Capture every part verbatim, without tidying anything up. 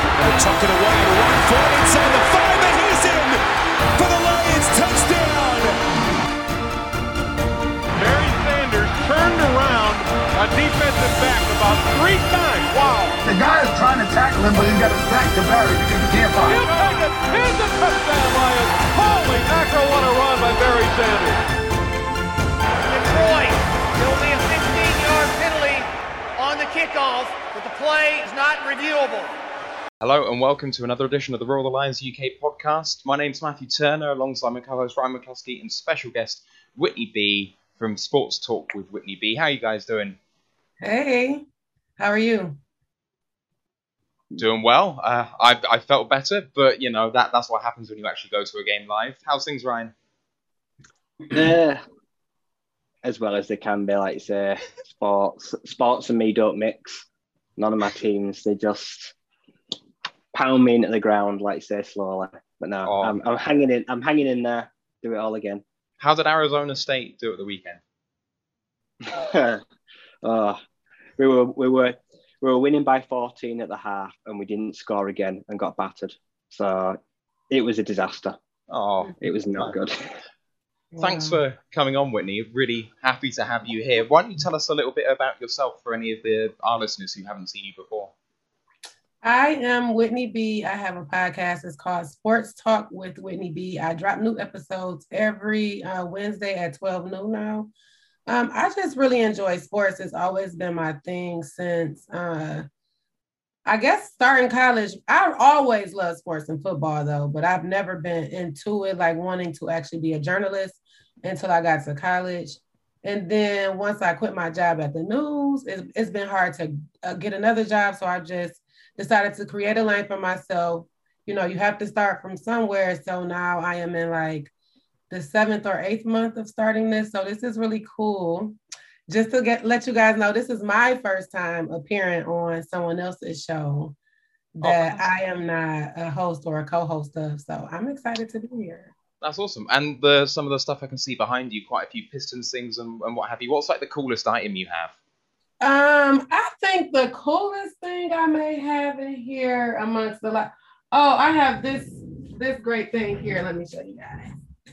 They tuck it away and run for it inside the five, and he's in for the Lions touchdown. Barry Sanders turned around a defensive back about three times. Wow. The guy is trying to tackle him, but he's got his back to Barry because he can't find him. He'll take it. Here's a touchdown, Lions. Holy mackerel, what a run by Barry Sanders. Detroit, there will be a fifteen-yard penalty on the kickoff, but the play is not reviewable. Hello and welcome to another edition of the Royal Lions U K podcast. My name's Matthew Turner, alongside my co-host Ryan McCluskey and special guest Whitney B from Sports Talk with Whitney B. How are you guys doing? Hey, how are you? Doing well. Uh, I I felt better, but you know that that's what happens when you actually go to a game live. How's things, Ryan? Uh, as well as they can be, like you say. Sports, sports and me don't mix. None of my teams, they just pound me into the ground, like you say, slowly. But no, Oh. I'm, I'm hanging in. I'm hanging in there. Do it all again. How did Arizona State do at the weekend? oh, we were we were we were winning by fourteen at the half, and we didn't score again and got battered. So it was a disaster. Oh, It was not good. thanks for coming on, Whitney. Really happy to have you here. Why don't you tell us a little bit about yourself for any of the our listeners who haven't seen you before? I am Whitney B. I have a podcast. It's called Sports Talk with Whitney B. I drop new episodes every uh, Wednesday at twelve noon now. Um, I just really enjoy sports. It's always been my thing since, uh, I guess, starting college. I always loved sports and football, though, but I've never been into it, like wanting to actually be a journalist until I got to college. And then once I quit my job at the news, it's, it's been hard to uh, get another job. So I just decided to create a lane for myself. You know, you have to start from somewhere. So now I am in like the seventh or eighth month of starting this. So this is really cool. Just to get let you guys know, this is my first time appearing on someone else's show that Oh. I am not a host or a co-host of. So I'm excited to be here. That's awesome. And the some of the stuff I can see behind you, quite a few Pistons things and, and what have you. What's like the coolest item you have? Um, I think the coolest thing I may have in here amongst the lot. Oh, I have this this great thing here. Let me show you guys.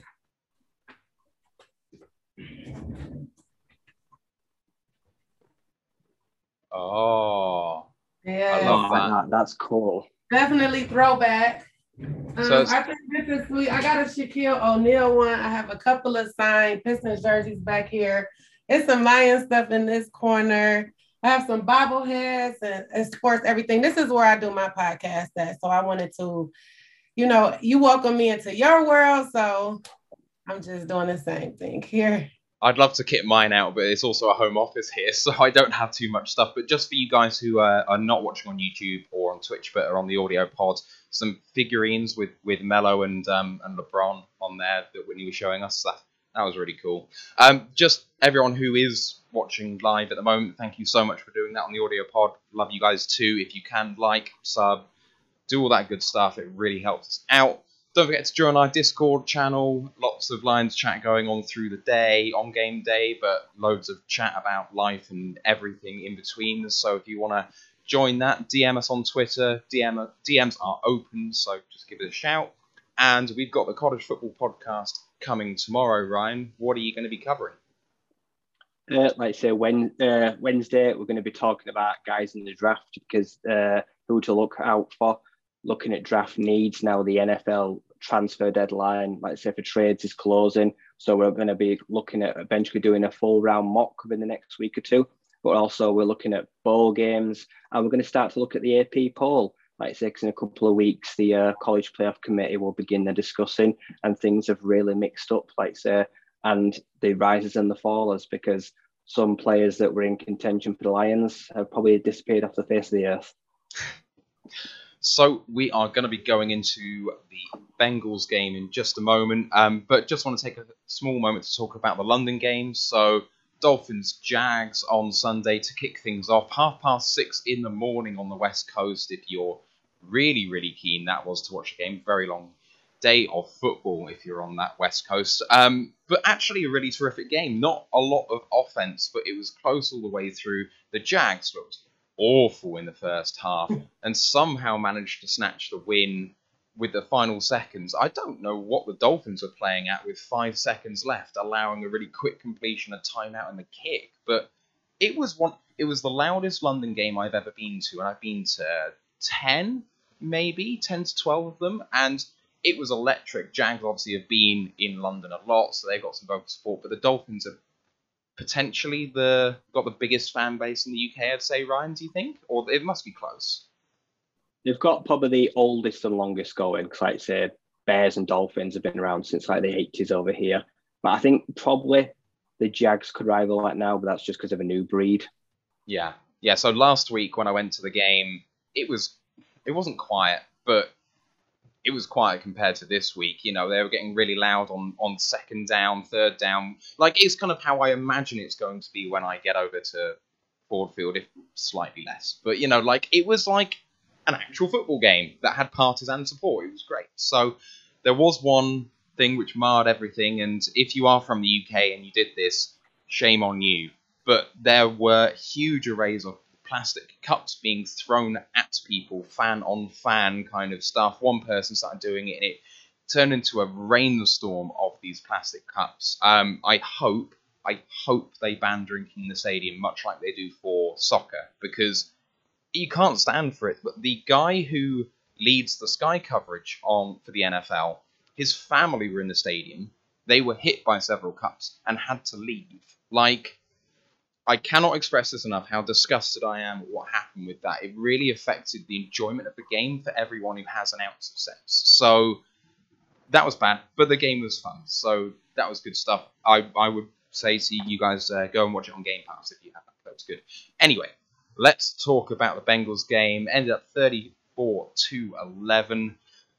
Oh, Yeah, I love Oh, that. that- That's cool. definitely throwback. Um, So it's- I think this is sweet. I got a Shaquille O'Neal one. I have a couple of signed Pistons jerseys back here. It's some Lion stuff in this corner. I have some bobbleheads and, and sports, everything. This is where I do my podcast at. So I wanted to, you know, you welcome me into your world. So I'm just doing the same thing here. I'd love to kit mine out, but it's also a home office here, so I don't have too much stuff. But just for you guys who uh, are not watching on YouTube or on Twitch, but are on the audio pod, some figurines with, with Melo and um, and LeBron on there that Whitney was showing us. That, that was really cool. Um, just everyone who is watching live at the moment, thank you so much for doing that on the audio pod. Love you guys too. If you can, like, sub, do all that good stuff. It really helps us out. Don't forget to join our Discord channel. Lots of Lions chat going on through the day, on game day, but loads of chat about life and everything in between. So if you want to join that, D M us on Twitter. D M, D Ms are open, so just give it a shout. And we've got the Cottage Football Podcast coming tomorrow, Ryan. What are you going to be covering? Uh, like I say, when, uh, Wednesday, we're going to be talking about guys in the draft because uh, who to look out for. Looking at draft needs now, the N F L transfer deadline, like I say, for trades is closing. So we're going to be looking at eventually doing a full round mock within the next week or two. But also we're looking at bowl games and we're going to start to look at the A P poll. Like I say, 'cause in a couple of weeks, the uh, College Playoff Committee will begin their discussing and things have really mixed up, like I say, and the rises and the fallers because some players that were in contention for the Lions have probably disappeared off the face of the earth. So we are going to be going into the Bengals game in just a moment, um, but just want to take a small moment to talk about the London games. So Dolphins Jags on Sunday to kick things off, half past six in the morning on the West Coast. If you're really, really keen, that was to watch a game. Very long day of football if you're on that West Coast. Um, but actually a really terrific game. Not a lot of offense, but it was close all the way through. The Jags looked awful in the first half and somehow managed to snatch the win with the final seconds. I don't know what the Dolphins were playing at with five seconds left, allowing a really quick completion, a timeout, and the kick. But it was one. It was the loudest London game I've ever been to, and I've been to ten, maybe ten to twelve of them, and it was electric. Jags obviously have been in London a lot, so they've got some vocal support. But the Dolphins have potentially the got the biggest fan base in the U K, I'd say, Ryan, do you think? Or it must be close. They've got probably the oldest and longest going, because like I say, Bears and Dolphins have been around since like the eighties over here. But I think probably the Jags could rival that now, but that's just because of a new breed. Yeah. Yeah, so last week when I went to the game, it was it wasn't quiet, but it was quiet compared to this week. You know, they were getting really loud on, on second down, third down. Like, it's kind of how I imagine it's going to be when I get over to Ford Field, if slightly less. But, you know, like, it was like an actual football game that had partisan support. It was great. So there was one thing which marred everything, and if you are from the U K and you did this, shame on you. But there were huge arrays of plastic cups being thrown at people, fan on fan kind of stuff. One person started doing it and it turned into a rainstorm of these plastic cups. Um, I hope, I hope they ban drinking in the stadium, much like they do for soccer, because you can't stand for it. But the guy who leads the Sky coverage on for the N F L, his family were in the stadium. They were hit by several cups and had to leave. Like, I cannot express this enough, how disgusted I am at what happened with that. It really affected the enjoyment of the game for everyone who has an ounce of sense. So that was bad, but the game was fun. So that was good stuff. I, I would say to you guys, uh, go and watch it on Game Pass if you haven't. That was good. Anyway, let's talk about the Bengals game. Ended up thirty-four to eleven.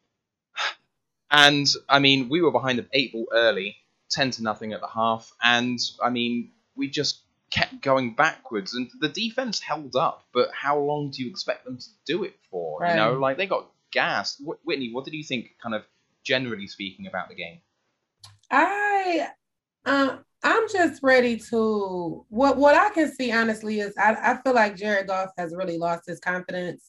And, I mean, we were behind the eight ball early, ten to nothing at the half. And, I mean, we just kept going backwards, and the defense held up, but how long do you expect them to do it for? Right. You know, like, they got gassed. Whitney, what did you think, kind of generally speaking, about the game? I, um, I'm just ready to. What what I can see honestly is I, I feel like Jared Goff has really lost his confidence.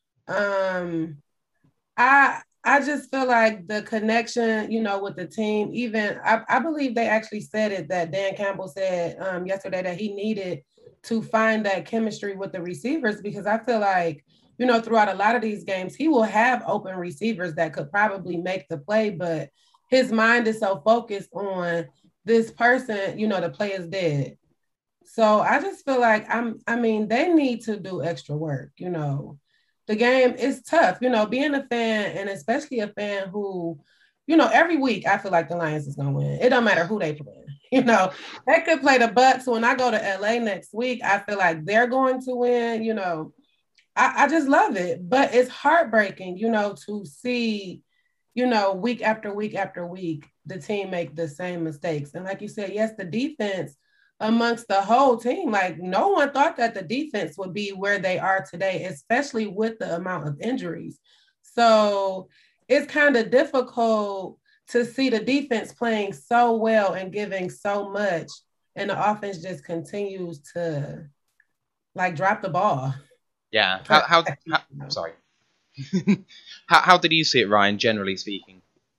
Um, I. I just feel like the connection, you know, with the team, even I, I believe they actually said it, that Dan Campbell said um, yesterday that he needed to find that chemistry with the receivers, because I feel like, you know, throughout a lot of these games, he will have open receivers that could probably make the play, but his mind is so focused on this person, you know, the play is dead. So I just feel like I'm, I mean, they need to do extra work, you know. The game is tough, you know, being a fan, and especially a fan who, you know, every week I feel like the Lions is going to win. It don't matter who they play. You know, they could play the Bucs. When I go to L A next week, I feel like they're going to win. You know, I, I just love it. But it's heartbreaking, you know, to see, you know, week after week after week, the team make the same mistakes. And like you said, yes, the defense amongst the whole team, like no one thought that the defense would be where they are today, especially with the amount of injuries. So it's kind of difficult to see the defense playing so well and giving so much, and the offense just continues to like drop the ball. Yeah. How, how, how I'm sorry. how, how did you see it, Ryan, generally speaking?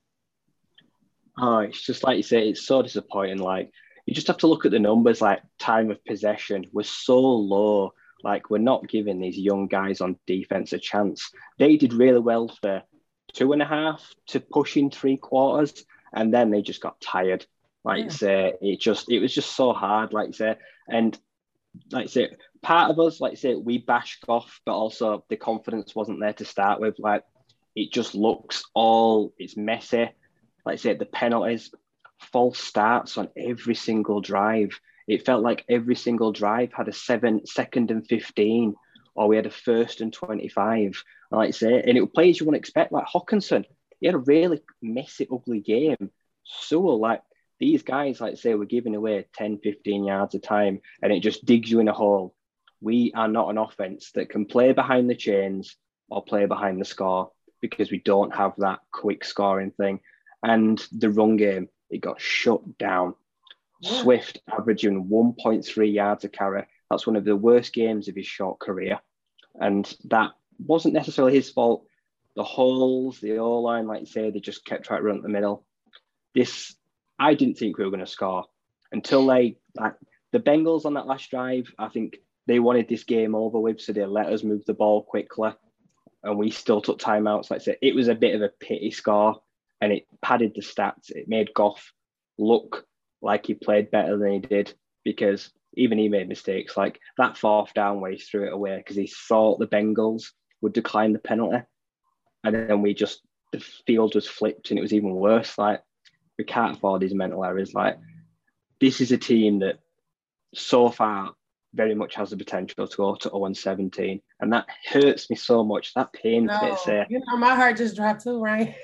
Oh, it's just like you say, it's so disappointing. Like, you just have to look at the numbers, like time of possession was so low. Like, we're not giving these young guys on defense a chance. They did really well for two and a half to pushing three quarters, and then they just got tired. Like, yeah. say, it just it was just so hard. Like, say, and like say, part of us, like say, we bashed off, but also the confidence wasn't there to start with. Like, it just looks all it's messy. Like say, the penalties. False starts on every single drive. It felt like every single drive had a seven, second and fifteen, or we had a first and twenty-five. I like to say, and it was players you wouldn't expect, like Hawkinson. He had a really messy, ugly game. Sewell, like these guys, like say, were giving away ten, fifteen yards a time, and it just digs you in a hole. We are not an offense that can play behind the chains or play behind the score, because we don't have that quick scoring thing. And the run game, it got shut down. Yeah. Swift averaging one point three yards a carry. That's one of the worst games of his short career. And that wasn't necessarily his fault. The holes, the O-line, like you say, they just kept trying to run up the middle. This, I didn't think we were going to score until they, like, the Bengals on that last drive, I think they wanted this game over with, so they let us move the ball quickly. And we still took timeouts. Like I said, it was a bit of a pity score, and it padded the stats. It made Goff look like he played better than he did, because even he made mistakes. Like that fourth down where he threw it away because he thought the Bengals would decline the penalty. And then we just, the field was flipped and it was even worse. Like, we can't afford these mental errors. Like, this is a team that so far very much has the potential to go to oh and seventeen. And that hurts me so much. That pains no, me to say. You know, my heart just dropped too, right?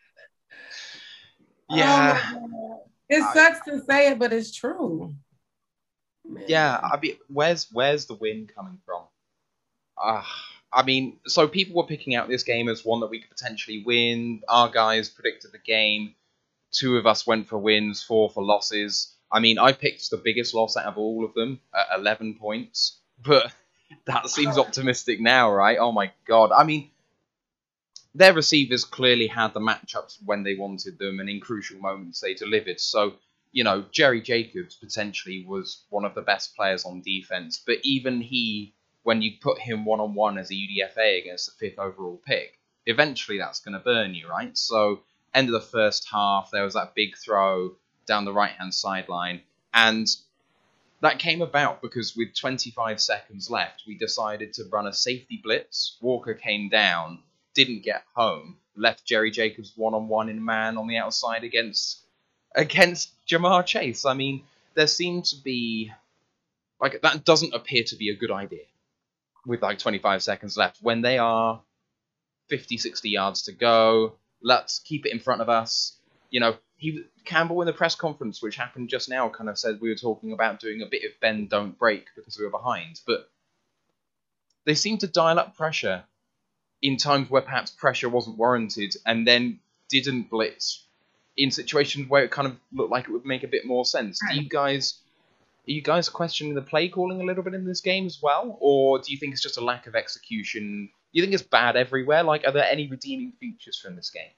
Yeah. Oh, it sucks I, to say it, but it's true. Man. Yeah, I mean, where's where's the win coming from? Ah. Uh, I mean, so people were picking out this game as one that we could potentially win. Our guys predicted the game. Two of us went for wins, four for losses. I mean, I picked the biggest loss out of all of them at eleven points. But that seems optimistic now, right? Oh, my God. I mean, their receivers clearly had the matchups when they wanted them, and in crucial moments they delivered. So, you know, Jerry Jacobs potentially was one of the best players on defense. But even he... when you put him one-on-one as a U D F A against the fifth overall pick, eventually that's going to burn you, right? So, end of the first half, there was that big throw down the right-hand sideline, and that came about because with twenty-five seconds left, we decided to run a safety blitz. Walker came down, didn't get home, left Jerry Jacobs one-on-one in man on the outside against, against Jamar Chase. I mean, there seemed to be... like, that doesn't appear to be a good idea. With like twenty-five seconds left, when they are fifty, sixty yards to go, let's keep it in front of us. You know, he Campbell in the press conference, which happened just now, kind of said we were talking about doing a bit of bend, don't break because we were behind. But they seemed to dial up pressure in times where perhaps pressure wasn't warranted, and then didn't blitz in situations where it kind of looked like it would make a bit more sense. Do you guys... Are you guys questioning the play calling a little bit in this game as well? Or do you think it's just a lack of execution? Do you think it's bad everywhere? Like, are there any redeeming features from this game?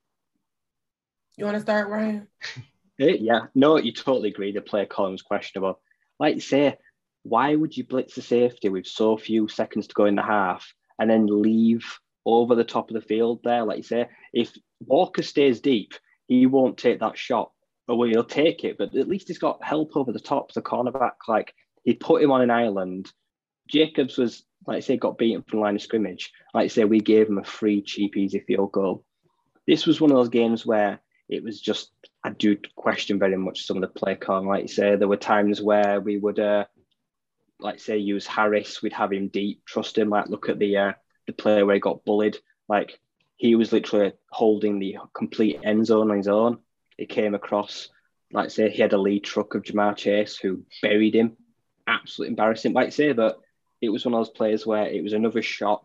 You want to start, Ryan? Yeah, no, you totally agree. The play calling was questionable. Like you say, why would you blitz the safety with so few seconds to go in the half and then leave over the top of the field there? Like you say, if Walker stays deep, he won't take that shot. Or well, he'll take it, but at least he's got help over the top, the cornerback. Like, he put him on an island. Jacobs was, like I say, got beaten from the line of scrimmage. Like I say, we gave him a free, cheap, easy field goal. This was one of those games where it was just, I do question very much some of the play call. Like you say, there were times where we would, uh, like say, use Harris. We'd have him deep, trust him. Like, look at the uh, the play where he got bullied. Like, he was literally holding the complete end zone on his own. He came across, like I say, he had a lead truck of Jamar Chase who buried him. Absolutely embarrassing. Like I say, but it was one of those players where it was another shot.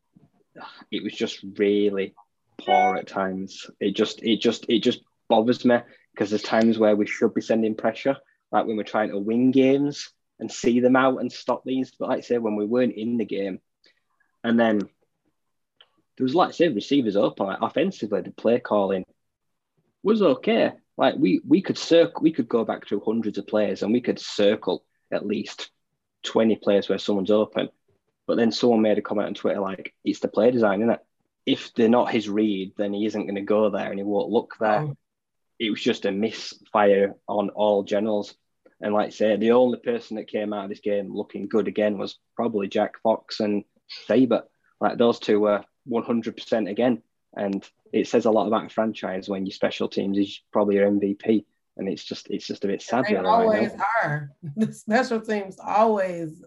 It was just really poor at times. It just, it just, it just bothers me because there's times where we should be sending pressure, like when we're trying to win games and see them out and stop these. But like I say, when we weren't in the game, and then there was, like I say, receivers open, like offensively, the play calling was okay. Like we we could circle, we could go back through hundreds of players and we could circle at least twenty players where someone's open. But then someone made a comment on Twitter like, it's the play design, isn't it? If they're not his read, then he isn't going to go there and he won't look there. Oh. It was just a misfire on all generals. And like I say, the only person that came out of this game looking good again was probably Jack Fox and Saber. Like those two were one hundred percent again. And it says a lot about a franchise when your special teams is probably your M V P, and it's just it's just a bit sad. They always right are. The special teams always.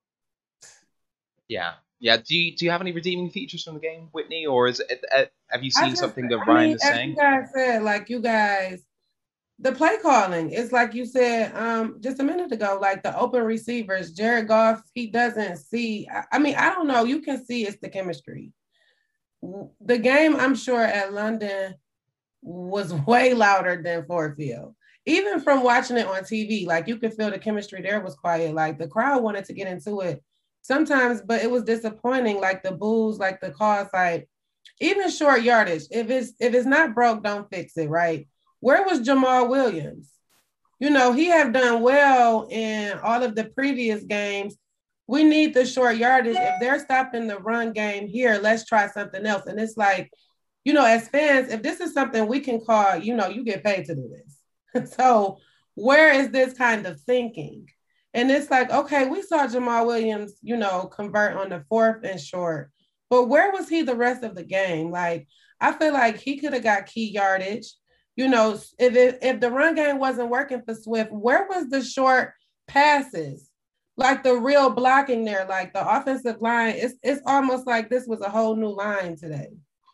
Yeah, yeah. Do you do you have any redeeming features from the game, Whitney, or is it? Uh, have you seen just, something that I Ryan mean, is as saying? You guys said, like you guys, the play calling is like you said um, just a minute ago. Like the open receivers, Jared Goff, he doesn't see. I, I mean, I don't know. You can see it's the chemistry. The game, I'm sure, at London was way louder than Ford Field. Even from watching it on T V, like you could feel the chemistry there was quiet. Like the crowd wanted to get into it sometimes, but it was disappointing, like the boos, like the calls, like even short yardage. If it's if it's not broke, don't fix it, right? Where was Jamal Williams? You know, he have done well in all of the previous games. We need the short yardage. If they're stopping the run game here, let's try something else. And it's like, you know, as fans, if this is something we can call, you know, you get paid to do this. So where is this kind of thinking? And it's like, okay, we saw Jamal Williams, you know, convert on the fourth and short, but where was he the rest of the game? Like, I feel like he could have got key yardage. You know, if it, if the run game wasn't working for Swift, where was the short passes? Like the real blocking there, like the offensive line, it's it's almost like this was a whole new line today.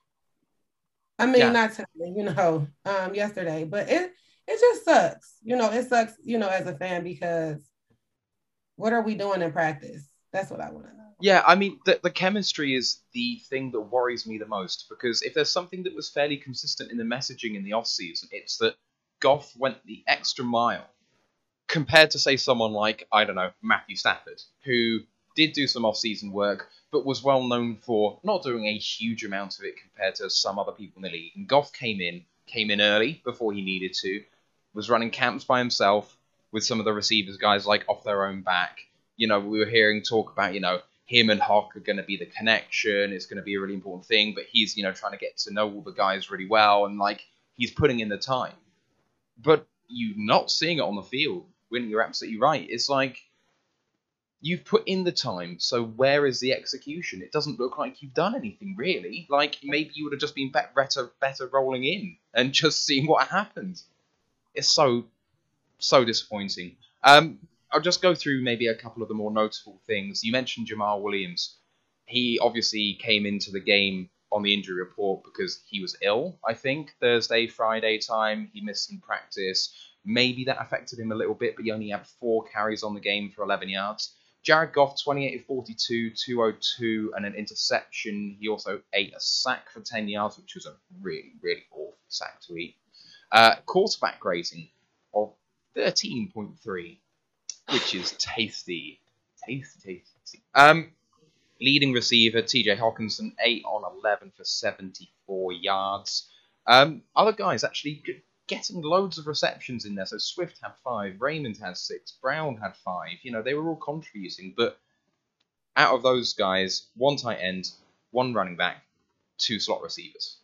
I mean, yeah. not today, you know, um, yesterday, but it it just sucks. You know, it sucks, you know, as a fan, because what are we doing in practice? That's what I want to know. Yeah, I mean, the, the chemistry is the thing that worries me the most, because if there's something that was fairly consistent in the messaging in the offseason, it's that Goff went the extra mile compared to, say, someone like, I don't know, Matthew Stafford, who did do some off-season work, but was well known for not doing a huge amount of it compared to some other people in the league. And Goff came in, came in early before he needed to, was running camps by himself with some of the receivers guys like off their own back. You know, we were hearing talk about, you know, him and Hawk are going to be the connection. It's going to be a really important thing, but he's, you know, trying to get to know all the guys really well, and like he's putting in the time. But you're not seeing it on the field. When you're absolutely right. It's like you've put in the time, so where is the execution? It doesn't look like you've done anything really. Like maybe you would have just been better, better rolling in and just seeing what happened. It's so, so disappointing. Um. I'll just go through maybe a couple of the more notable things. You mentioned Jamal Williams. He obviously came into the game on the injury report because he was ill, I think, Thursday, Friday time. He missed some practice. Maybe that affected him a little bit, but he only had four carries on the game for eleven yards. Jared Goff, twenty-eight of forty-two, two oh two, and an interception. He also ate a sack for ten yards, which was a really, really awful sack to eat. Uh, quarterback rating of thirteen point three. Which is tasty. Tasty, tasty. Um, leading receiver, T J Hockenson, eight on eleven for seventy-four yards. Um, other guys actually getting loads of receptions in there. So Swift had five, Raymond had six, Brown had five. You know, they were all contributing. But out of those guys, one tight end, one running back, two slot receivers.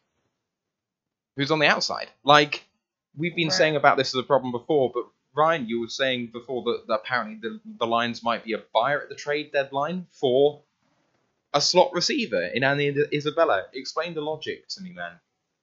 Who's on the outside? Like, we've been right. saying about this as a problem before, but Ryan, you were saying before that, that apparently the, the Lions might be a buyer at the trade deadline for a slot receiver in Andy Isabella. Explain the logic to me, man.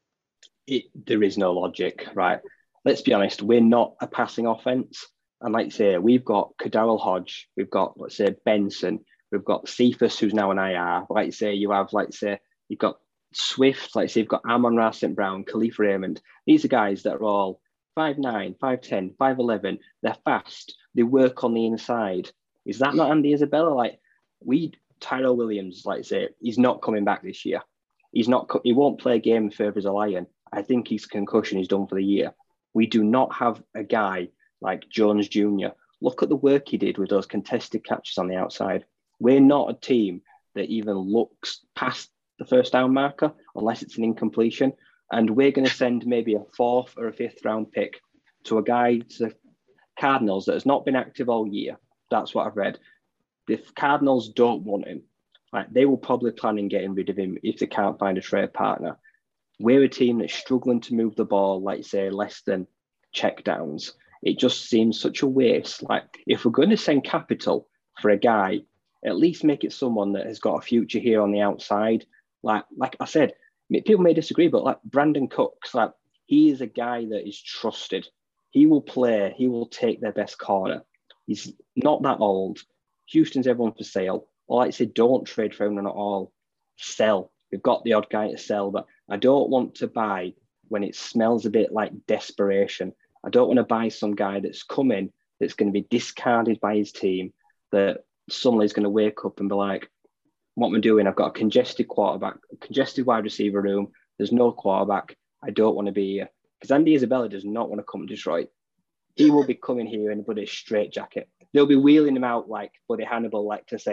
It, there is no logic, right? Let's be honest, we're not a passing offense. And like I say, we've got Kadarrell Hodge, we've got, let's say, Benson, we've got Cephas, who's now an I R. Like I say, you have, like say, you've got Swift, like say, you've got Amon-Ra Saint Brown, Khalif Raymond. These are guys that are all five nine, five ten, five eleven, they're fast, they work on the inside. Is that not Andy Isabella? Like, we, Tyrell Williams, like I say, he's not coming back this year. He's not, he won't play a game further as a Lion. I think his concussion is done for the year. We do not have a guy like Jones Junior Look at the work he did with those contested catches on the outside. We're not a team that even looks past the first down marker unless it's an incompletion. And we're going to send maybe a fourth or a fifth round pick to a guy, to the Cardinals, that has not been active all year. That's what I've read. The Cardinals don't want him. Like, they will probably plan on getting rid of him if they can't find a trade partner. We're a team that's struggling to move the ball, like, say, less than checkdowns. It just seems such a waste. Like, if we're going to send capital for a guy, at least make it someone that has got a future here on the outside. Like, like I said, people may disagree, but like Brandon Cooks, like, he is a guy that is trusted. He will play. He will take their best corner. He's not that old. Houston's everyone for sale. Or like I said, don't trade for him at all. Sell. We've got the odd guy to sell, but I don't want to buy when it smells a bit like desperation. I don't want to buy some guy that's coming that's going to be discarded by his team, that suddenly is going to wake up and be like, what am I doing? I've got a congested quarterback, a congested wide receiver room. There's no quarterback. I don't want to be here. Because Andy Isabella does not want to come to Detroit. He will be coming here in a bloody straitjacket. They'll be wheeling him out like Buddy Hannibal Lecter saying,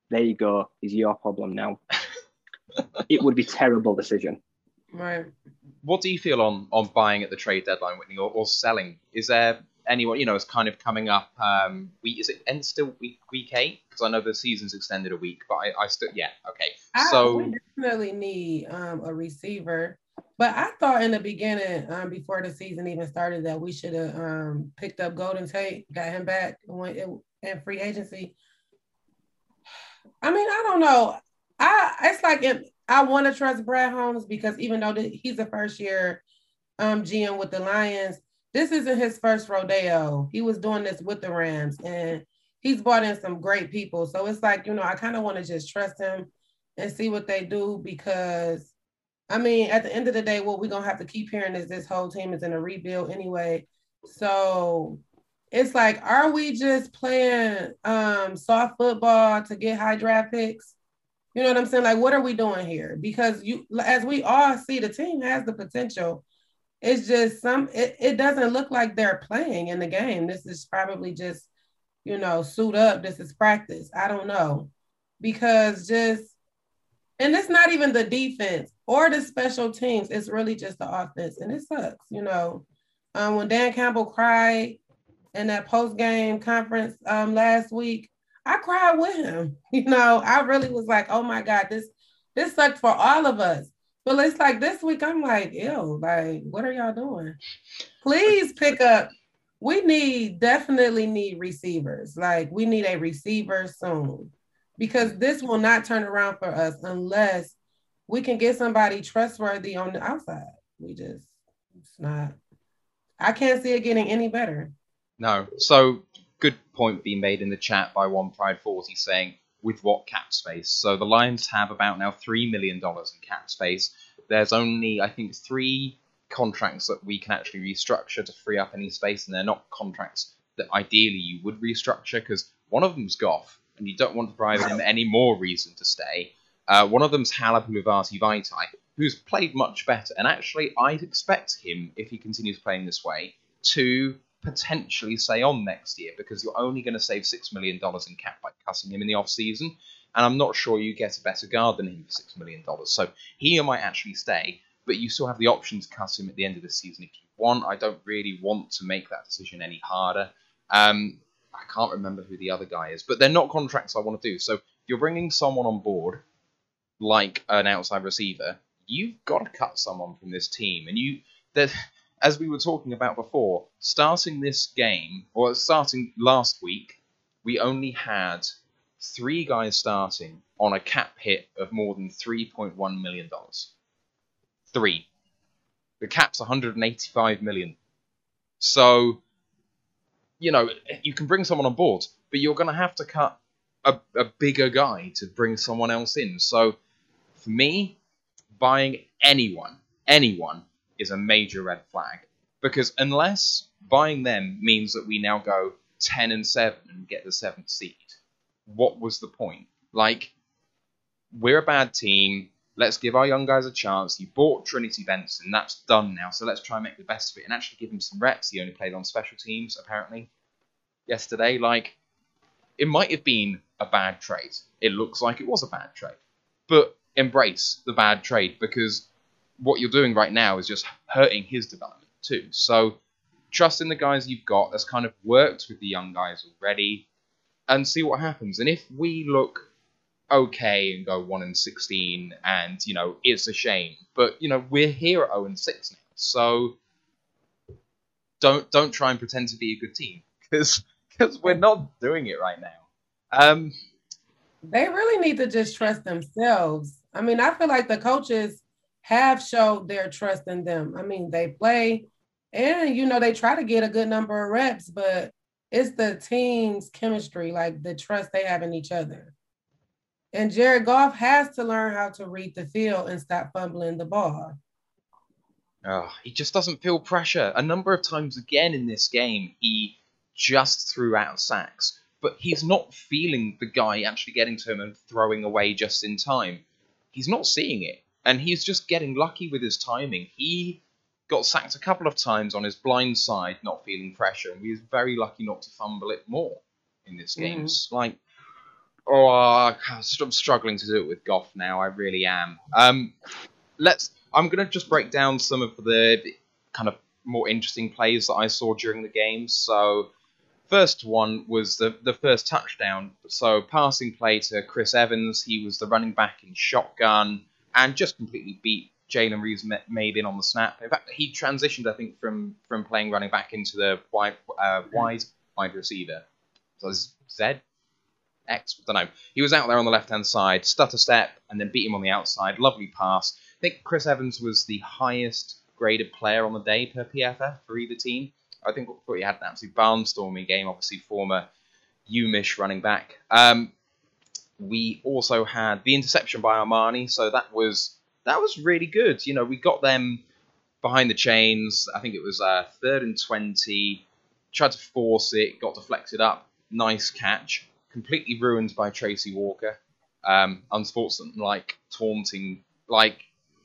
there you go, is your problem now. It would be a terrible decision. Right. What do you feel on, on buying at the trade deadline, Whitney, or, or selling? Is there anyone, you know, it's kind of coming up, um, week, is it end still week week eight? Because I know the season's extended a week, but I, I still, yeah, okay. I, So we definitely need um, a receiver. But I thought in the beginning, um, before the season even started, that we should have um, picked up Golden Tate, got him back when it, in free agency. I mean, I don't know. I it's like it, I want to trust Brad Holmes because even though the, he's a first year um, G M with the Lions, this isn't his first rodeo. He was doing this with the Rams, and he's brought in some great people. So it's like, you know, I kind of want to just trust him and see what they do because, I mean, at the end of the day, what we're going to have to keep hearing is this whole team is in a rebuild anyway. So it's like, are we just playing um, soft football to get high draft picks? You know what I'm saying? Like, what are we doing here? Because you, as we all see, the team has the potential. It's just some, it, it doesn't look like they're playing in the game. This is probably just, you know, suit up. This is practice. I don't know. Because just, and it's not even the defense or the special teams. It's really just the offense. And it sucks, you know. Um, when Dan Campbell cried in that post-game conference um, last week, I cried with him. You know, I really was like, oh my God, this this sucked for all of us. But it's like this week, I'm like, ew, like, what are y'all doing? Please pick up. We need, definitely need receivers. Like, we need a receiver soon. Because this will not turn around for us unless we can get somebody trustworthy on the outside. We just, it's not, I can't see it getting any better. No. So, good point being made in the chat by One Pride forty saying, with what cap space? So the Lions have about now three million dollars in cap space. There's only, I think, three contracts that we can actually restructure to free up any space, and they're not contracts that ideally you would restructure because one of them's Goff, and you don't want to provide him any more reason to stay. Uh, one of them's Halapoulivaati Vaitai, who's played much better, and actually I'd expect him, if he continues playing this way, to potentially stay on next year because you're only going to save six million dollars in cap by cutting him in the off-season, and I'm not sure you get a better guard than him for six million dollars. So he might actually stay, but you still have the option to cut him at the end of the season if you want. I don't really want to make that decision any harder. Um, I can't remember who the other guy is, but they're not contracts I want to do. So if you're bringing someone on board, like an outside receiver, you've got to cut someone from this team. And you, that, as we were talking about before, starting this game, or starting last week, we only had three guys starting on a cap hit of more than three point one million dollars. Three. The cap's one hundred eighty-five million dollars. So, you know, you can bring someone on board, but you're going to have to cut a, a bigger guy to bring someone else in. So, for me, buying anyone, anyone, is a major red flag. Because unless buying them means that we now go ten and seven and get the seventh seed, what was the point? Like, we're a bad team. Let's give our young guys a chance. You bought Trinity Benson. That's done now. So let's try and make the best of it and actually give him some reps. He only played on special teams, apparently, yesterday. Like, it might have been a bad trade. It looks like it was a bad trade. But embrace the bad trade because what you're doing right now is just hurting his development too. So trust in the guys you've got. That's kind of worked with the young guys already and see what happens. And if we look okay and go one and sixteen, and you know it's a shame, but you know we're here at zero and six now, so don't don't try and pretend to be a good team because because we're not doing it right now. Um, they really need to just trust themselves. I mean, I feel like the coaches have showed their trust in them. I mean, they play, and you know they try to get a good number of reps, but it's the team's chemistry, like the trust they have in each other. And Jared Goff has to learn how to read the field and stop fumbling the ball. Oh, he just doesn't feel pressure. A number of times again in this game, he just threw out sacks. But he's not feeling the guy actually getting to him and throwing away just in time. He's not seeing it. And he's just getting lucky with his timing. He got sacked a couple of times on his blind side, not feeling pressure. And he was very lucky not to fumble it more in this game. Mm. It's like... Oh, I'm struggling to do it with Goff now. I really am. Um, let's. I'm going to just break down some of the kind of more interesting plays that I saw during the game. So, first one was the the first touchdown. So, passing play to Chris Evans. He was the running back in shotgun and just completely beat Jalen Reeves-Maybin on the snap. In fact, he transitioned, I think, from from playing running back into the wide uh, wide wide receiver. So, Z. X, I don't know. He was out there on the left-hand side, stutter step, and then beat him on the outside. Lovely pass. I think Chris Evans was the highest graded player on the day per P F F for either team. I think thought he had an absolute barnstorming game. Obviously, former U-Mish running back. Um, we also had the interception by Armani, so that was that was really good. You know, we got them behind the chains. I think it was uh, third and twenty. Tried to force it, got deflected up. Nice catch. Completely ruined by Tracy Walker. Um, unsportsmanlike, like taunting. Like,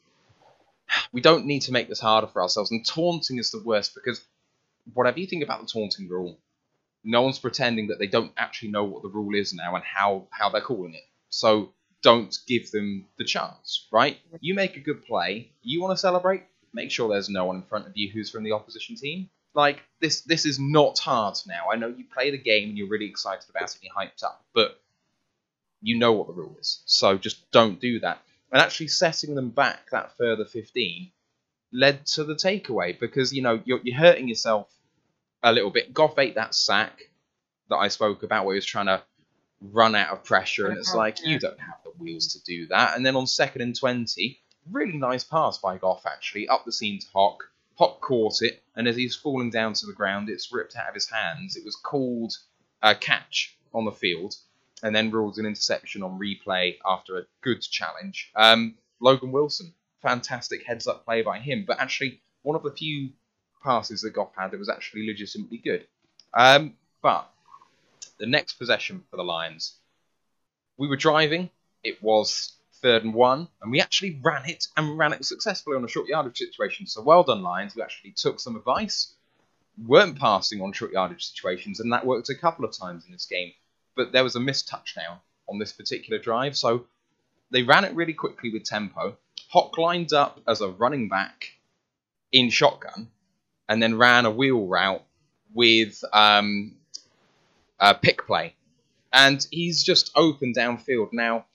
we don't need to make this harder for ourselves. And taunting is the worst because whatever you think about the taunting rule, no one's pretending that they don't actually know what the rule is now and how, how they're calling it. So don't give them the chance, right? You make a good play, you want to celebrate, make sure there's no one in front of you who's from the opposition team. Like, this this is not hard now. I know you play the game and you're really excited about it and you're hyped up, but you know what the rule is. So just don't do that. And actually setting them back that further fifteen led to the takeaway because, you know, you're, you're hurting yourself a little bit. Goff ate that sack that I spoke about where he was trying to run out of pressure, and it's like, you don't have the wheels to do that. And then on second and twenty, really nice pass by Goff, actually, up the seam to Hawk. Hawk caught it, and as he's falling down to the ground, it's ripped out of his hands. It was called a catch on the field, and then ruled an interception on replay after a good challenge. Um, Logan Wilson, fantastic heads-up play by him, but actually one of the few passes that Goff had that was actually legitimately good. Um, but the next possession for the Lions, we were driving. It was third and one, and we actually ran it, and ran it successfully on a short yardage situation. So well done, Lions. We actually took some advice, weren't passing on short yardage situations, and that worked a couple of times in this game. But there was a missed touchdown on this particular drive, so they ran it really quickly with tempo. Hawk lined up as a running back in shotgun, and then ran a wheel route with um, a pick play. And he's just open downfield. Now,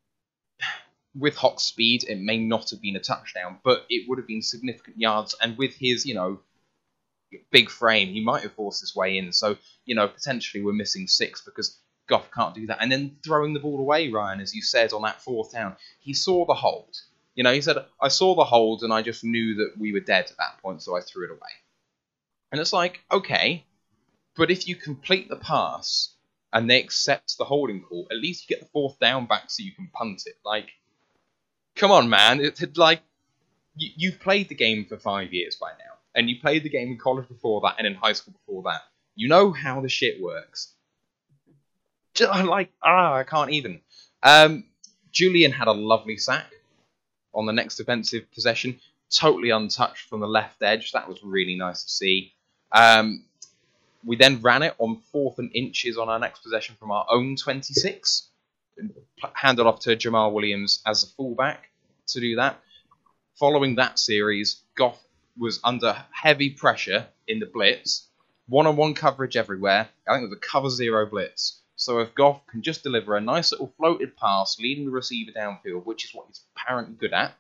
with Hawk's speed, it may not have been a touchdown, but it would have been significant yards. And with his, you know, big frame, he might have forced his way in. So, you know, potentially we're missing six because Goff can't do that. And then throwing the ball away, Ryan, as you said, on that fourth down, he saw the hold. You know, he said, I saw the hold and I just knew that we were dead at that point, so I threw it away. And it's like, okay, but if you complete the pass and they accept the holding call, at least you get the fourth down back so you can punt it. Like, come on, man. It, it, like, you, you've played the game for five years by now. And you played the game in college before that and in high school before that. You know how the shit works. Just, like, ah, I can't even. Um, Julian had a lovely sack on the next defensive possession. Totally untouched from the left edge. That was really nice to see. Um, we then ran it on fourth and inches on our next possession from our own twenty-six. Handed off to Jamal Williams as a fullback to do that. Following that series, Goff was under heavy pressure in the blitz. One-on-one coverage everywhere. I think it was a cover zero blitz. So if Goff can just deliver a nice little floated pass, leading the receiver downfield, which is what he's apparently good at,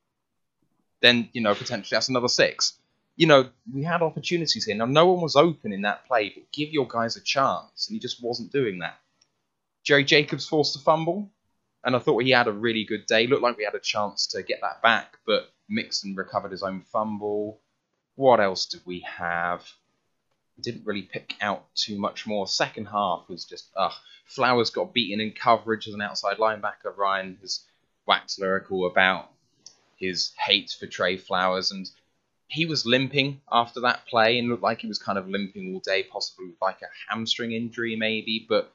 then, you know, potentially that's another six. You know, we had opportunities here. Now, no one was open in that play, but give your guys a chance. And he just wasn't doing that. Jerry Jacobs forced a fumble, and I thought he had a really good day. Looked like we had a chance to get that back, but Mixon recovered his own fumble. What else did we have? Didn't really pick out too much more. Second half was just, ugh. Flowers got beaten in coverage as an outside linebacker. Ryan has waxed lyrical about his hate for Trey Flowers, and he was limping after that play and looked like he was kind of limping all day, possibly with like a hamstring injury maybe, but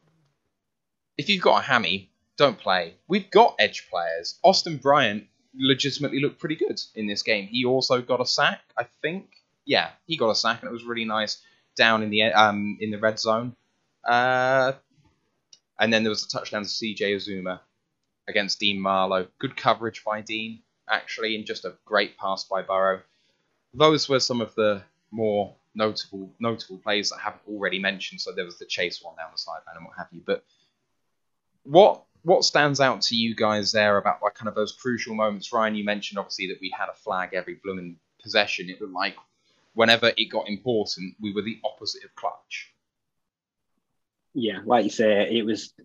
if you've got a hammy, don't play. We've got edge players. Austin Bryant legitimately looked pretty good in this game. He also got a sack, I think. Yeah, he got a sack, and it was really nice down in the um in the red zone. Uh, And then there was a touchdown to C J Uzuma against Dean Marlowe. Good coverage by Dean, actually, and just a great pass by Burrow. Those were some of the more notable notable plays that I haven't already mentioned. So there was the chase one down the sideline and what have you. But what what stands out to you guys there about like kind of those crucial moments? Ryan, you mentioned obviously that we had a flag every blooming possession. It was like whenever it got important, we were the opposite of clutch. Yeah, like you say, it was.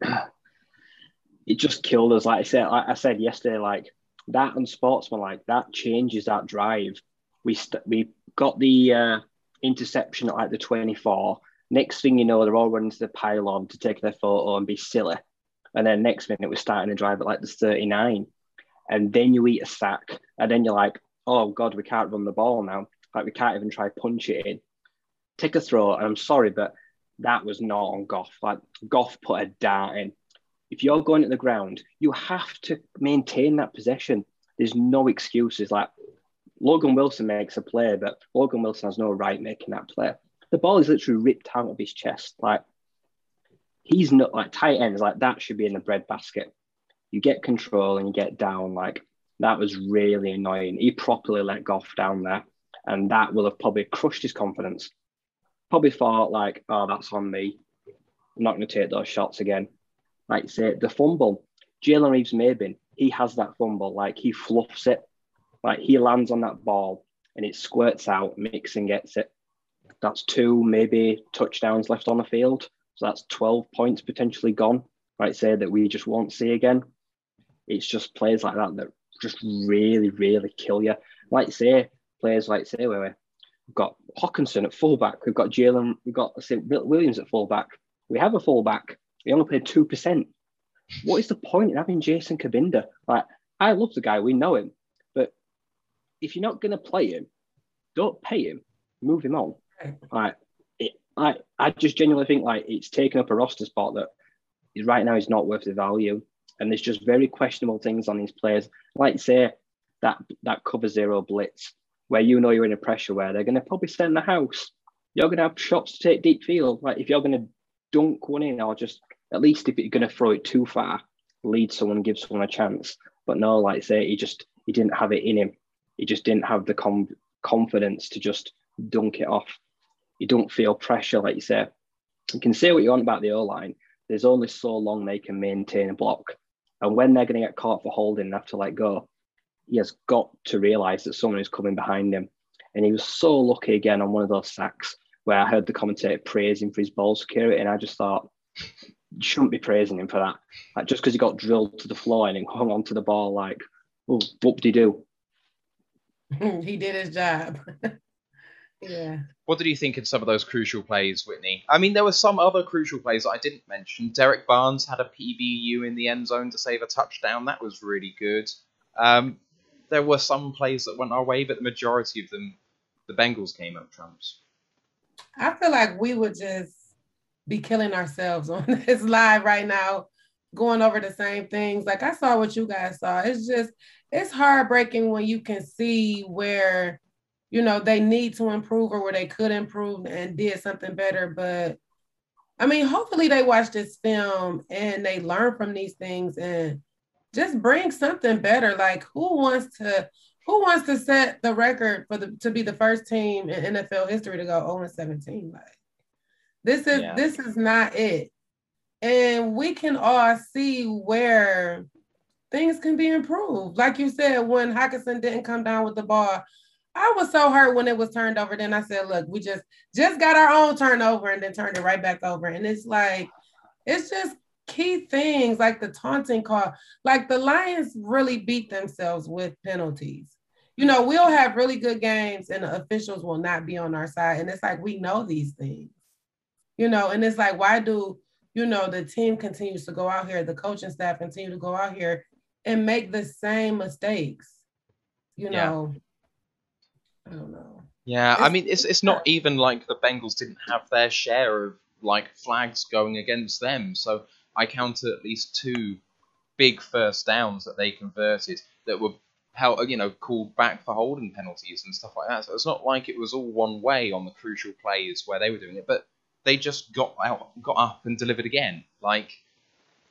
It just killed us. Like I said, like I said yesterday, like that unsportsmanlike, that changes that drive. We st- we got the uh, interception at like the twenty-four. Next thing you know, they're all running to the pylon to take their photo and be silly. And then next minute, we're starting to drive at like the thirty-nine. And then you eat a sack. And then you're like, oh, God, we can't run the ball now. Like, we can't even try punch it in. Take a throw. And I'm sorry, but that was not on Goff. Like, Goff put a dart in. If you're going to the ground, you have to maintain that possession. There's no excuses. Like, Logan Wilson makes a play, but Logan Wilson has no right making that play. The ball is literally ripped out of his chest. Like, he's not like tight ends. Like, that should be in the breadbasket. You get control and you get down. Like, that was really annoying. He properly let Goff down there, and that will have probably crushed his confidence. Probably thought, like, oh, that's on me. I'm not going to take those shots again. Like say the fumble, Jalen Reeves-Maybin, he has that fumble. Like he fluffs it, like he lands on that ball and it squirts out. Mixon gets it. That's two maybe touchdowns left on the field. So that's twelve points potentially gone. Like say that we just won't see again. It's just plays like that that just really, really kill you. Like say players like say where we've got Hawkinson at fullback, we've got Jalen, we've got say Williams at fullback. We have a fullback. We only paid two percent. What is the point in having Jason Kabinda? Like, I love the guy. We know him. But if you're not going to play him, don't pay him. Move him on. Like, it, I, I just genuinely think, like, it's taken up a roster spot that is right now is not worth the value. And there's just very questionable things on these players. Like, say, that, that cover zero blitz, where you know you're in a pressure where they're going to probably send the house. You're going to have shots to take deep field. Like, if you're going to dunk one in or just at least if you're going to throw it too far, lead someone, give someone a chance. But no, like I say, he just he didn't have it in him. He just didn't have the com- confidence to just dunk it off. You don't feel pressure, like you say. You can say what you want about the O-line. There's only so long they can maintain a block. And when they're going to get caught for holding and have to let go, he has got to realise that someone is coming behind him. And he was so lucky again on one of those sacks where I heard the commentator praise him for his ball security. And I just thought, you shouldn't be praising him for that. Like, just because he got drilled to the floor and he hung onto the ball, like, oh, whoop-de-doo. He did his job. Yeah. What did you think of some of those crucial plays, Whitney? I mean, there were some other crucial plays that I didn't mention. Derek Barnes had a P B U in the end zone to save a touchdown. That was really good. Um, there were some plays that went our way, but the majority of them, the Bengals came up trumps. I feel like we would just be killing ourselves on this live right now, going over the same things. Like I saw what you guys saw. It's just, it's heartbreaking when you can see where, you know, they need to improve or where they could improve and did something better. But I mean, hopefully they watch this film and they learn from these things and just bring something better. Like who wants to, who wants to set the record for the, to be the first team in N F L history to go oh and seventeen? Like, This is yeah. this is not it. And we can all see where things can be improved. Like you said, when Hockenson didn't come down with the ball, I was so hurt when it was turned over. Then I said, look, we just just got our own turnover and then turned it right back over. And it's like, it's just key things like the taunting call. Like the Lions really beat themselves with penalties. You know, we'll have really good games and the officials will not be on our side. And it's like, we know these things. You know, and it's like, why do, you know, the team continues to go out here, the coaching staff continue to go out here and make the same mistakes, you know? Yeah. I don't know. Yeah, it's, I mean, it's it's not even like the Bengals didn't have their share of, like, flags going against them. So I counted at least two big first downs that they converted that were, you know, called back for holding penalties and stuff like that. So it's not like it was all one way on the crucial plays where they were doing it, but they just got out, got up and delivered again. Like,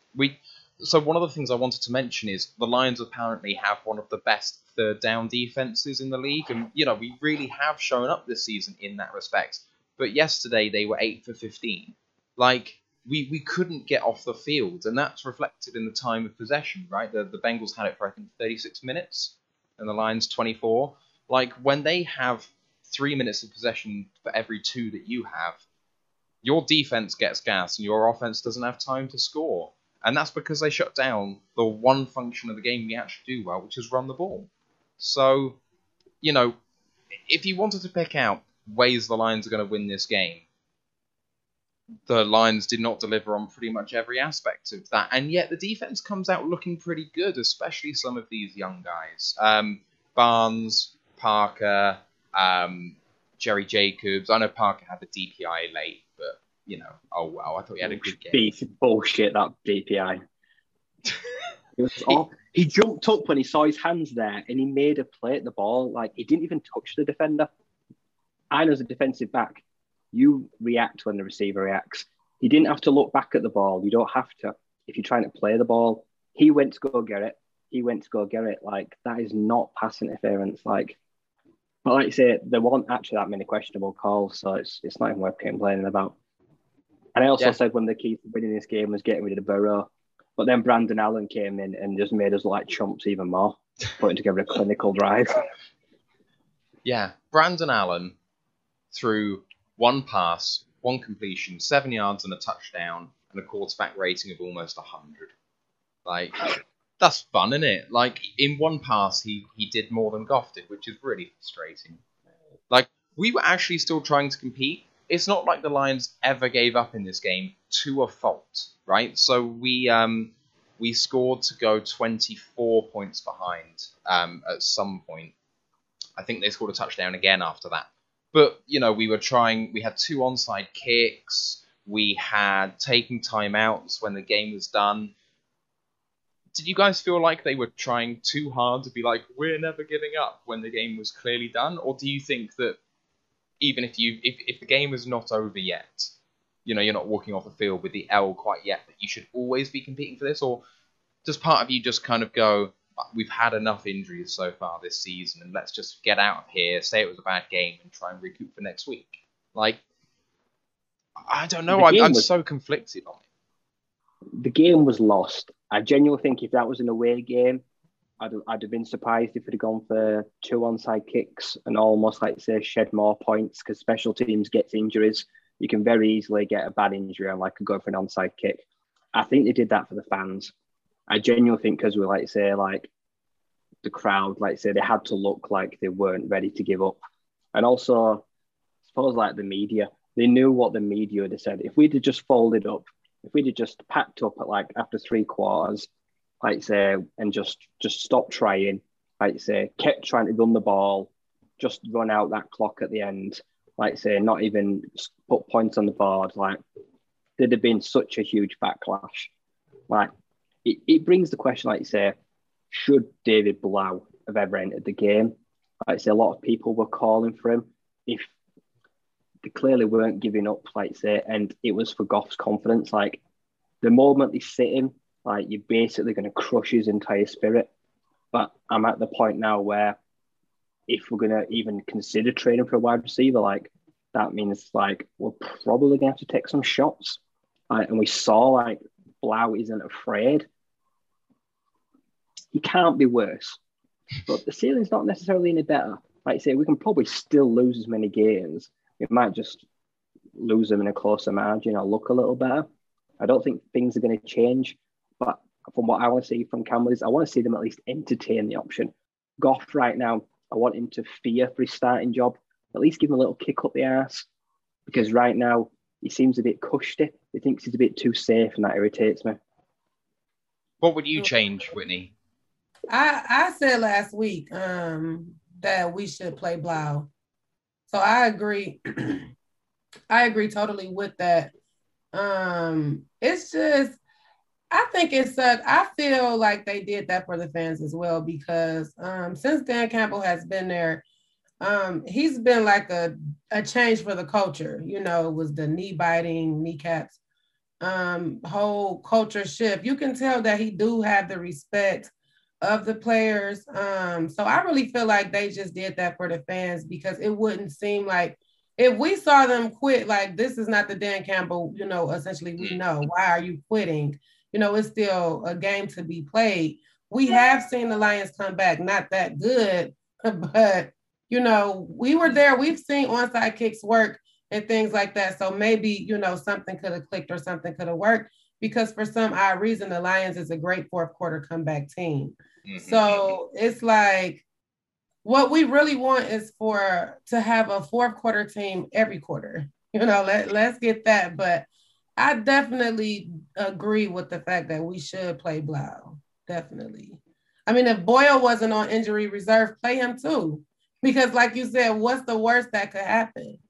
We so one of the things I wanted to mention is the Lions apparently have one of the best third down defenses in the league, and you know we really have shown up this season in that respect. But yesterday they were eight for fifteen. Like we we couldn't get off the field, and that's reflected in the time of possession, right? The the Bengals had it for I think thirty-six minutes, and the Lions twenty-four. Like when they have three minutes of possession for every two that you have, your defense gets gas and your offense doesn't have time to score. And that's because they shut down the one function of the game we actually do well, which is run the ball. So, you know, if you wanted to pick out ways the Lions are going to win this game, the Lions did not deliver on pretty much every aspect of that. And yet the defense comes out looking pretty good, especially some of these young guys. Um, Barnes, Parker, um, Jerry Jacobs. I know Parker had the D P I late, but, you know, oh, wow, I thought he had a good game. Beat bullshit, that D P I. It was all, he jumped up when he saw his hands there and he made a play at the ball. Like, he didn't even touch the defender. I know as a defensive back, you react when the receiver reacts. He didn't have to look back at the ball. You don't have to if you're trying to play the ball. He went to go get it. He went to go get it. Like, that is not pass interference. Like, but like I say, there weren't actually that many questionable calls, so it's it's not even worth complaining about. And I also yeah. said when the key to winning this game was getting rid of the Burrow, but then Brandon Allen came in and just made us look like chumps even more, putting together a clinical drive. Yeah, Brandon Allen threw one pass, one completion, seven yards and a touchdown, and a quarterback rating of almost one hundred. Like, that's fun, isn't it? Like, in one pass, he, he did more than Goff did, which is really frustrating. Like, we were actually still trying to compete. It's not like the Lions ever gave up in this game to a fault, right? So we um we scored to go twenty-four points behind um at some point. I think they scored a touchdown again after that. But, you know, we were trying, we had two onside kicks, we had taken timeouts when the game was done. Did you guys feel like they were trying too hard to be like, we're never giving up when the game was clearly done? Or do you think that even if you if, if the game is not over yet, you know, you're not walking off the field with the L quite yet, that you should always be competing for this? Or does part of you just kind of go, we've had enough injuries so far this season, and let's just get out of here, say it was a bad game, and try and recoup for next week? Like, I don't know. I'm, I'm was, so conflicted on it. The game was lost. I genuinely think if that was an away game, I'd, I'd have been surprised if it had gone for two onside kicks and almost, like, say, shed more points, because special teams gets injuries. You can very easily get a bad injury and, like, go for an onside kick. I think they did that for the fans. I genuinely think because we, like, say, like, the crowd, like, say, they had to look like they weren't ready to give up. And also, I suppose, like, the media, they knew what the media would have said. If we'd have just folded up, if we'd have just packed up at, like, after three quarters, like, say, and just, just stopped trying, like, say, kept trying to run the ball, just run out that clock at the end, like, say, not even put points on the board, like, there'd have been such a huge backlash. Like, it, it brings the question, like you say, should David Blau have ever entered the game? Like I say, a lot of people were calling for him. If they clearly weren't giving up, like say, and it was for Goff's confidence. Like, the moment they sit him, like, you're basically going to crush his entire spirit. But I'm at the point now where if we're going to even consider trading for a wide receiver, like, that means, like, we're probably going to have to take some shots. Like, and we saw, like, Blau isn't afraid. He can't be worse. But the ceiling's not necessarily any better. Like I say, we can probably still lose as many games. We might just lose them in a closer margin or look a little better. I don't think things are going to change. But from what I want to see from Campbell is I want to see them at least entertain the option. Goff right now, I want him to fear for his starting job. At least give him a little kick up the arse. Because right now, he seems a bit cushy. He thinks he's a bit too safe, and that irritates me. What would you change, Whitney? I, I said last week um, that we should play Blau. So I agree. I agree totally with that. Um, it's just, I think it's, uh, I feel like they did that for the fans as well, because um, since Dan Campbell has been there, um, he's been like a, a change for the culture. You know, it was the knee biting, kneecaps. um, whole culture shift. You can tell that he do have the respect of the players. Um, so I really feel like they just did that for the fans, because it wouldn't seem like if we saw them quit, like, this is not the Dan Campbell, you know, essentially we know. Why are you quitting? You know, it's still a game to be played. We have seen the Lions come back, not that good, but, you know, we were there. We've seen onside kicks work and things like that. So maybe, you know, something could have clicked or something could have worked, because for some odd reason, the Lions is a great fourth quarter comeback team. Mm-hmm. So it's like, what we really want is for to have a fourth quarter team every quarter. You know, let, let's get that. But I definitely agree with the fact that we should play Blau. Definitely. I mean, if Boyle wasn't on injury reserve, play him too. Because like you said, what's the worst that could happen?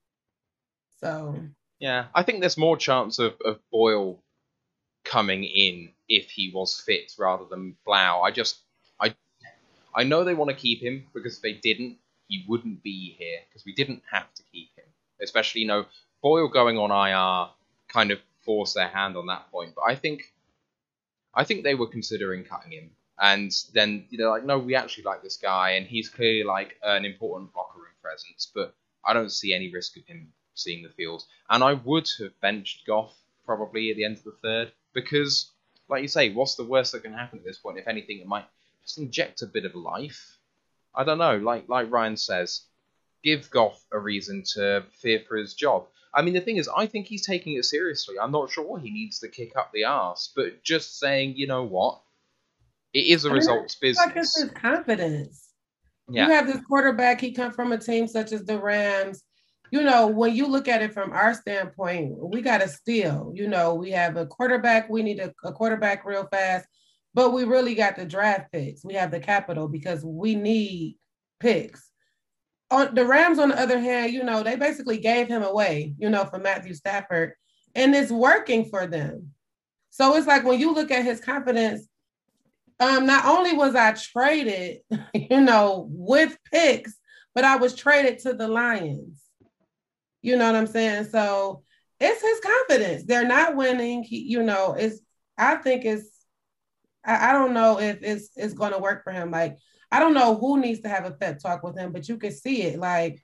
So yeah, I think there's more chance of, of Boyle coming in if he was fit rather than Blau. I just I I know they want to keep him, because if they didn't, he wouldn't be here, because we didn't have to keep him. Especially, you know, Boyle going on I R kind of forced their hand on that point. But I think I think they were considering cutting him. And then, you know, like, no, we actually like this guy, and he's clearly like an important locker room presence, but I don't see any risk of him seeing the field. And I would have benched Goff probably at the end of the third, because, like you say, what's the worst that can happen at this point? If anything, it might just inject a bit of life. I don't know, like like Ryan says, give Goff a reason to fear for his job. I mean, the thing is, I think he's taking it seriously. I'm not sure he needs to kick up the arse, but just saying, you know what, it is a I mean, results business. Like it's his confidence. Yeah. You have this quarterback, he come from a team such as the Rams. You know, when you look at it from our standpoint, we got to steal. You know, we have a quarterback. We need a, a quarterback real fast, but we really got the draft picks. We have the capital because we need picks. On the Rams, on the other hand, you know, they basically gave him away, you know, for Matthew Stafford, and it's working for them. So it's like when you look at his confidence, um, not only was I traded, you know, with picks, but I was traded to the Lions. You know what I'm saying? So it's his confidence. They're not winning. He, you know, it's, I think it's, I, I don't know if it's, it's going to work for him. Like, I don't know who needs to have a pep talk with him, but you can see it. Like,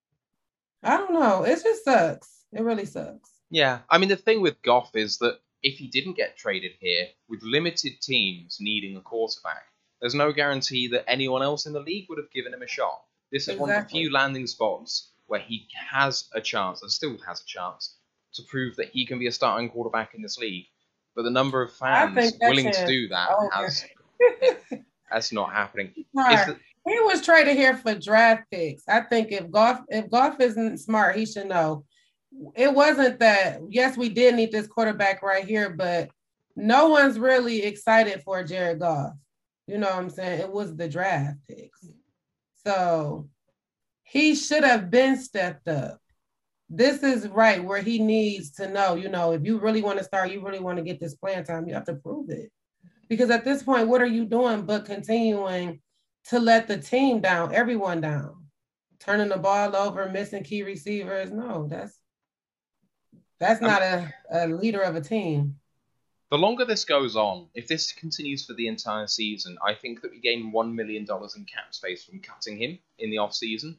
I don't know. It just sucks. It really sucks. Yeah. I mean, the thing with Goff is that if he didn't get traded here, with limited teams needing a quarterback, there's no guarantee that anyone else in the league would have given him a shot. This is exactly. one of the few landing spots where he has a chance, and still has a chance, to prove that he can be a starting quarterback in this league. But the number of fans willing to do that oh, has... That's not happening. The, he was traded here for draft picks. I think if Goff if Goff isn't smart, he should know. It wasn't that, yes, we did need this quarterback right here, but no one's really excited for Jared Goff. You know what I'm saying? It was the draft picks. So he should have been stepped up. This is right where he needs to know, you know, if you really want to start, you really want to get this playing time, you have to prove it. Because at this point, what are you doing but continuing to let the team down, everyone down? Turning the ball over, missing key receivers. No, that's that's not a, a leader of a team. The longer this goes on, if this continues for the entire season, I think that we gain one million dollars in cap space from cutting him in the off-season.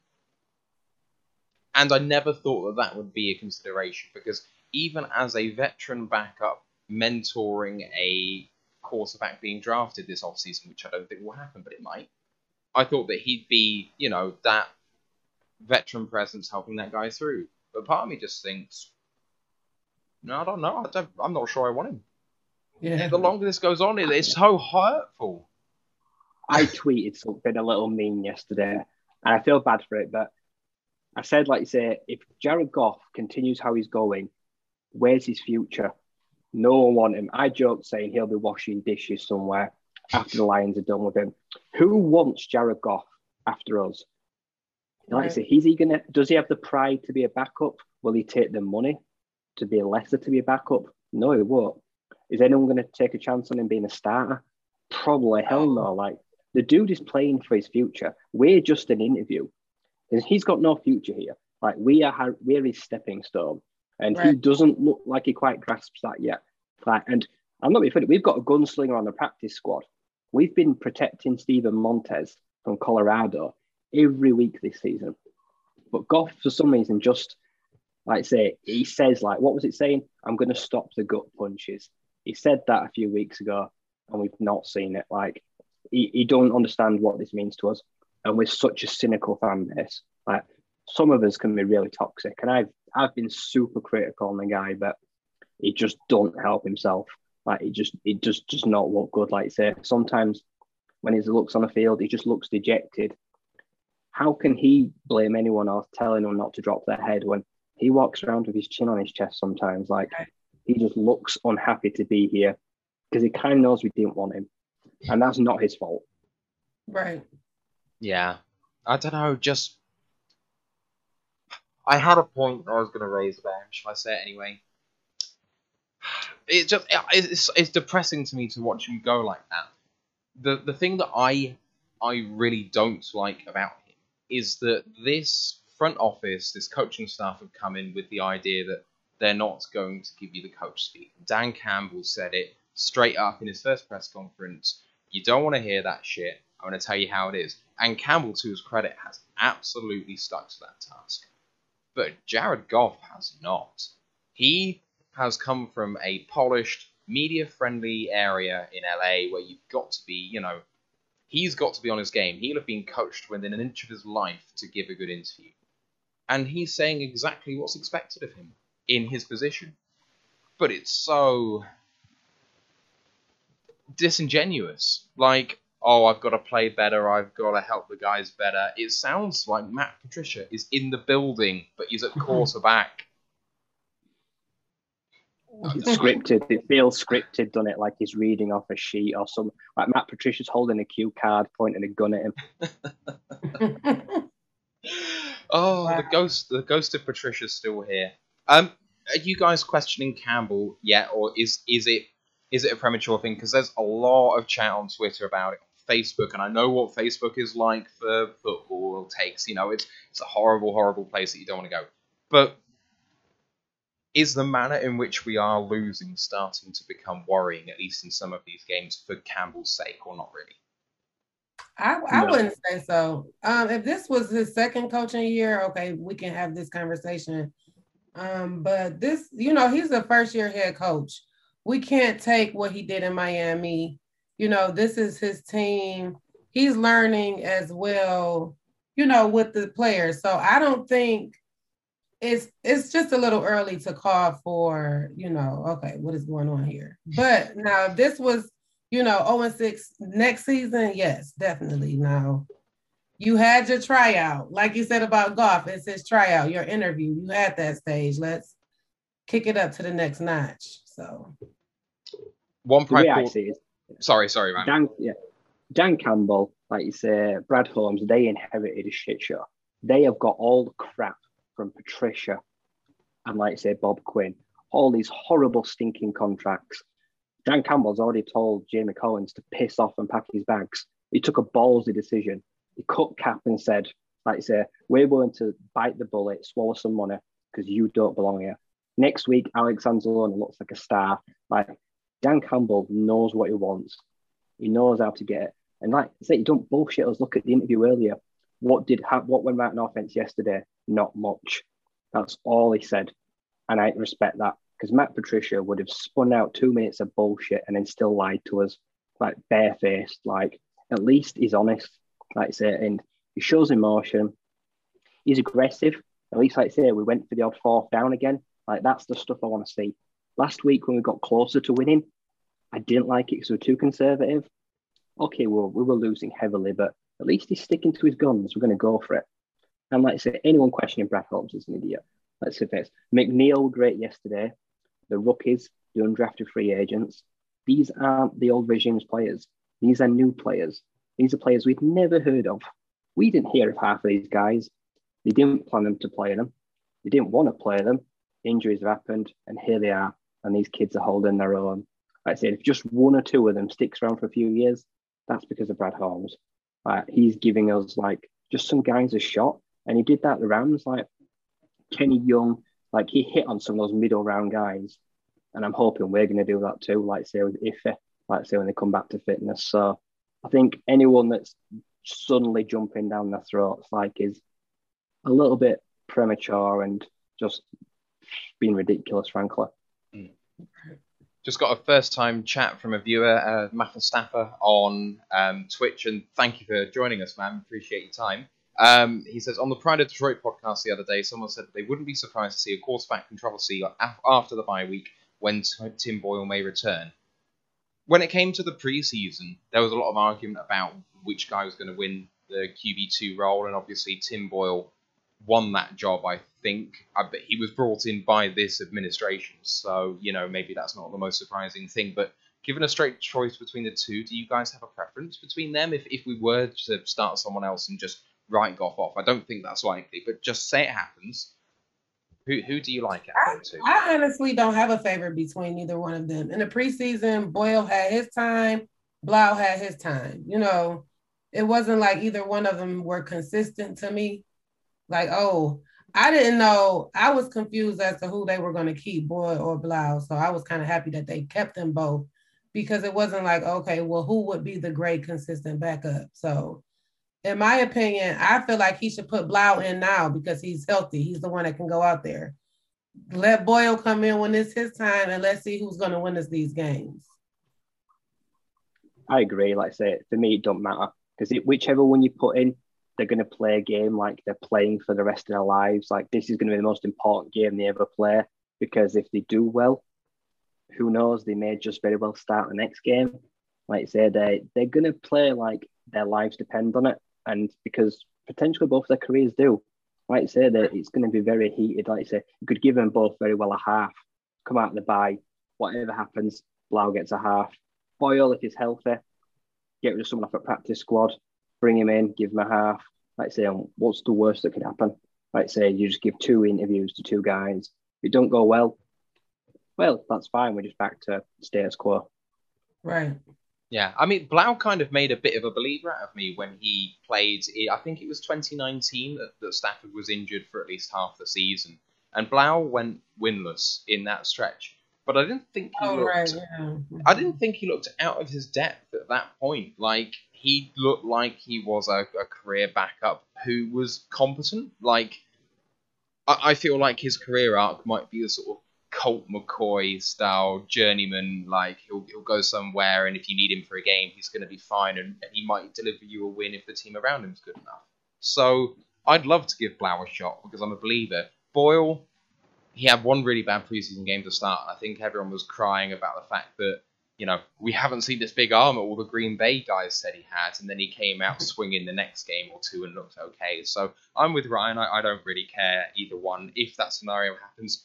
And I never thought that that would be a consideration, because even as a veteran backup mentoring a quarterback being drafted this offseason, which I don't think will happen, but it might, I thought that he'd be, you know, that veteran presence helping that guy through. But part of me just thinks, no, I don't know. I don't, I'm not sure I want him. Yeah. The longer this goes on, it's so hurtful. I tweeted something a little mean yesterday, and I feel bad for it, but I said, like you say, if Jared Goff continues how he's going, where's his future? No one wants him. I joked saying he'll be washing dishes somewhere after the Lions are done with him. Who wants Jared Goff after us? Like right. I say, is he gonna? Does he have the pride to be a backup? Will he take the money to be a lesser to be a backup? No, he won't. Is anyone going to take a chance on him being a starter? Probably hell no. Like, the dude is playing for his future. We're just an interview. He's got no future here. Like, we are we're his stepping stone. And right. he doesn't look like he quite grasps that yet. Like, and I'm not being funny. We've got a gunslinger on the practice squad. We've been protecting Steven Montez from Colorado every week this season. But Goff, for some reason, just, like say, he says, like, what was it saying? I'm going to stop the gut punches. He said that a few weeks ago, and we've not seen it. Like, he, he don't understand what this means to us. And we're such a cynical fan base. Like, some of us can be really toxic. And I've, I've been super critical on the guy, but he just don't help himself. Like, it just, it just does not look good. Like, say, sometimes when he looks on the field, he just looks dejected. How can he blame anyone else telling them not to drop their head when he walks around with his chin on his chest sometimes? Like, he just looks unhappy to be here because he kind of knows we didn't want him. And that's not his fault. Right. Yeah. I don't know, just... I had a point I was going to raise about him. Shall I say it anyway? It just it's, it's depressing to me to watch him go like that. The the thing that I I really don't like about him is that this front office, this coaching staff have come in with the idea that they're not going to give you the coach speak. Dan Campbell said it straight up in his first press conference. You don't want to hear that shit. I'm going to tell you how it is. And Campbell, to his credit, has absolutely stuck to that task. But Jared Goff has not. He has come from a polished, media-friendly area in L A where you've got to be, you know, he's got to be on his game. He'll have been coached within an inch of his life to give a good interview. And he's saying exactly what's expected of him in his position. But it's so disingenuous. Like, oh, I've got to play better, I've got to help the guys better. It sounds like Matt Patricia is in the building, but he's at quarterback. It's scripted. It feels scripted, doesn't it? Like he's reading off a sheet or something. Like Matt Patricia's holding a cue card, pointing a gun at him. Oh, wow. the ghost, the ghost of Patricia's still here. Um, are you guys questioning Campbell yet, or is is it is it a premature thing? Because there's a lot of chat on Twitter about it, on Facebook, and I know what Facebook is like for football takes. You know, it's it's a horrible, horrible place that you don't want to go. But is the manner in which we are losing starting to become worrying, at least in some of these games, for Campbell's sake, or not really? I, I No. wouldn't say so. Um, if this was his second coaching year, okay, we can have this conversation. Um, but this, you know, he's a first-year head coach. We can't take what he did in Miami. You know, this is his team. He's learning as well, you know, with the players. So I don't think it's it's just a little early to call for, you know, okay, what is going on here? But now if this was, you know, oh and six next season, yes, definitely. Now, you had your tryout. Like you said about Goff, it's his tryout, your interview. You had that stage. Let's kick it up to the next notch. So one The way I practical... see it, Sorry, sorry, man. Dan, yeah, Dan Campbell, like you say, Brad Holmes, they inherited a shit show. They have got all the crap from Patricia and, like you say, Bob Quinn, all these horrible, stinking contracts. Dan Campbell's already told Jamie Collins to piss off and pack his bags. He took a ballsy decision. He cut cap and said, like you say, we're willing to bite the bullet, swallow some money because you don't belong here. Next week, Alex Anzalone looks like a star. Like, Dan Campbell knows what he wants. He knows how to get it. And like I say, you don't bullshit us. Look at the interview earlier. What did ha- what went right in offense yesterday? Not much. That's all he said. And I respect that because Matt Patricia would have spun out two minutes of bullshit and then still lied to us, like barefaced. Like, at least he's honest, like I say, and he shows emotion. He's aggressive. At least, like I say, we went for the odd fourth down again. Like, that's the stuff I want to see. Last week when we got closer to winning, I didn't like it because we were too conservative. Okay, well, we were losing heavily, but at least he's sticking to his guns. We're going to go for it. And like I say, anyone questioning Brad Holmes is an idiot. Let's say this. McNeil, great yesterday. The rookies, the undrafted free agents. These aren't the old regime's players. These are new players. These are players we've never heard of. We didn't hear of half of these guys. They didn't plan them to play them. They didn't want to play them. Injuries have happened, and here they are. And these kids are holding their own. Like I said, if just one or two of them sticks around for a few years, that's because of Brad Holmes. Uh, he's giving us like just some guys a shot, and he did that at the Rams. Like Kenny Young, like he hit on some of those middle round guys, And I'm hoping we're going to do that too, like say with Ife, like say when they come back to fitness. So I think anyone that's suddenly jumping down their throats like is a little bit premature and just being ridiculous, frankly. Mm. Just got a first time chat from a viewer, uh, Matthew Staffer on um, Twitch, and thank you for joining us, man. Appreciate your time. Um, he says, on the Pride of Detroit podcast the other day, someone said that they wouldn't be surprised to see a quarterback controversy after the bye week when Tim Boyle may return. When it came to the preseason, there was a lot of argument about which guy was going to win the Q B two role, and obviously Tim Boyle won that job, I think. I bet he was brought in by this administration, so, you know, maybe that's not the most surprising thing, but given a straight choice between the two, do you guys have a preference between them? If, if we were to start someone else and just write Goff off, I don't think that's likely, but just say it happens. Who who do you like out of them two? I honestly don't have a favorite between either one of them. In the preseason, Boyle had his time, Blau had his time. You know, it wasn't like either one of them were consistent to me. Like, oh, I didn't know. I was confused as to who they were going to keep, Boyle or Blau. So I was kind of happy that they kept them both because it wasn't like, okay, well, who would be the great consistent backup? So in my opinion, I feel like he should put Blau in now because he's healthy. He's the one that can go out there. Let Boyle come in when it's his time, and let's see who's going to win us these games. I agree. Like I say, for me, it don't matter because whichever one you put in, they're going to play a game like they're playing for the rest of their lives. Like this is going to be the most important game they ever play because if they do well, who knows? They may just very well start the next game. Like I say, they they're going to play like their lives depend on it. And because potentially both their careers do, like I say, that it's going to be very heated. Like I say, you could give them both very well a half, come out of the bye, whatever happens, Blau gets a half. Boyle, if he's healthy, get rid of someone off a practice squad, bring him in, give him a half. Like I say, what's the worst that could happen? Like I say, you just give two interviews to two guys. If it don't go well, well, that's fine. We're just back to status quo. Right. Yeah, I mean, Blau kind of made a bit of a believer out of me when he played, I think it was twenty nineteen that, that Stafford was injured for at least half the season. And Blau went winless in that stretch. But I didn't think he oh, looked... Right, yeah. I didn't think he looked out of his depth at that point. Like, he looked like he was a, a career backup who was competent. Like, I, I feel like his career arc might be a sort of Colt McCoy style journeyman, like he'll he'll go somewhere and if you need him for a game, he's going to be fine and, and he might deliver you a win if the team around him is good enough. So I'd love to give Blau a shot because I'm a believer. Boyle, he had one really bad preseason game to start. I think everyone was crying about the fact that, you know, we haven't seen this big arm that all the Green Bay guys said he had, and then he came out swinging the next game or two and looked okay. So I'm with Ryan. I, I don't really care either one. If that scenario happens,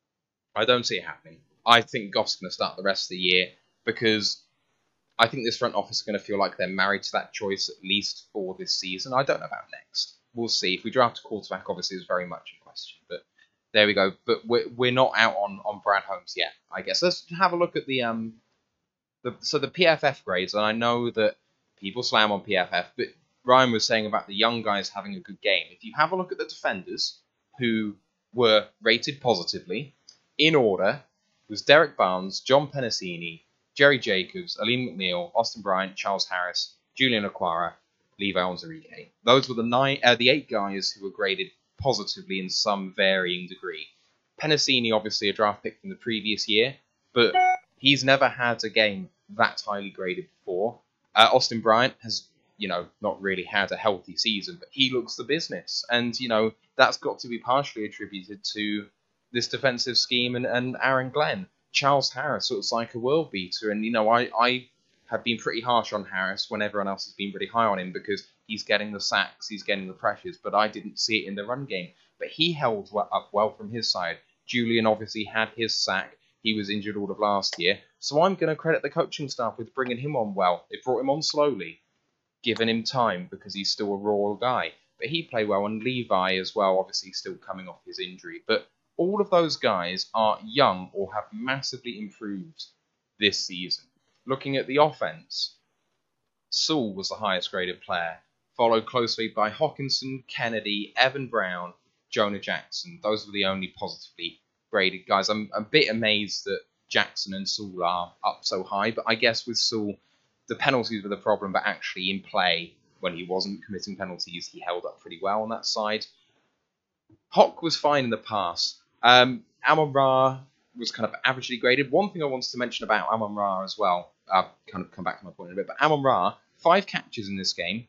I don't see it happening. I think Goff's going to start the rest of the year because I think this front office is going to feel like they're married to that choice at least for this season. I don't know about next. We'll see. If we draft a quarterback, obviously, it's very much in question. But there we go. But we're, we're not out on, on Brad Holmes yet, I guess. Let's have a look at the um the so the P F F grades. And I know that people slam on P F F, but Ryan was saying about the young guys having a good game. If you have a look at the defenders who were rated positively, in order, was Derek Barnes, John Pennicini, Jerry Jacobs, Aline McNeil, Austin Bryant, Charles Harris, Julian Okwara, Levi Onwuzurike. Those were the nine, uh, the eight guys who were graded positively in some varying degree. Pennicini, obviously a draft pick from the previous year, but he's never had a game that highly graded before. Uh, Austin Bryant has, you know, not really had a healthy season, but he looks the business. And, you know, that's got to be partially attributed to this defensive scheme and, and Aaron Glenn. Charles Harris looks like a world beater. And, you know, I, I have been pretty harsh on Harris when everyone else has been pretty high on him because he's getting the sacks, he's getting the pressures, but I didn't see it in the run game. But he held up well from his side. Julian obviously had his sack. He was injured all of last year. So I'm going to credit the coaching staff with bringing him on well. They brought him on slowly, given him time because he's still a raw guy. But he played well, and Levi as well, obviously still coming off his injury. But all of those guys are young or have massively improved this season. Looking at the offense, Sewell was the highest graded player, followed closely by Hawkinson, Kennedy, Evan Brown, Jonah Jackson. Those were the only positively graded guys. I'm a bit amazed that Jackson and Sewell are up so high. But I guess with Sewell, the penalties were the problem, but actually in play, when he wasn't committing penalties, he held up pretty well on that side. Hock was fine in the pass. Um, Amon-Ra was kind of averagely graded. One thing I wanted to mention about Amon-Ra as well, I'll kind of come back to my point in a bit, but Amon-Ra, five catches in this game,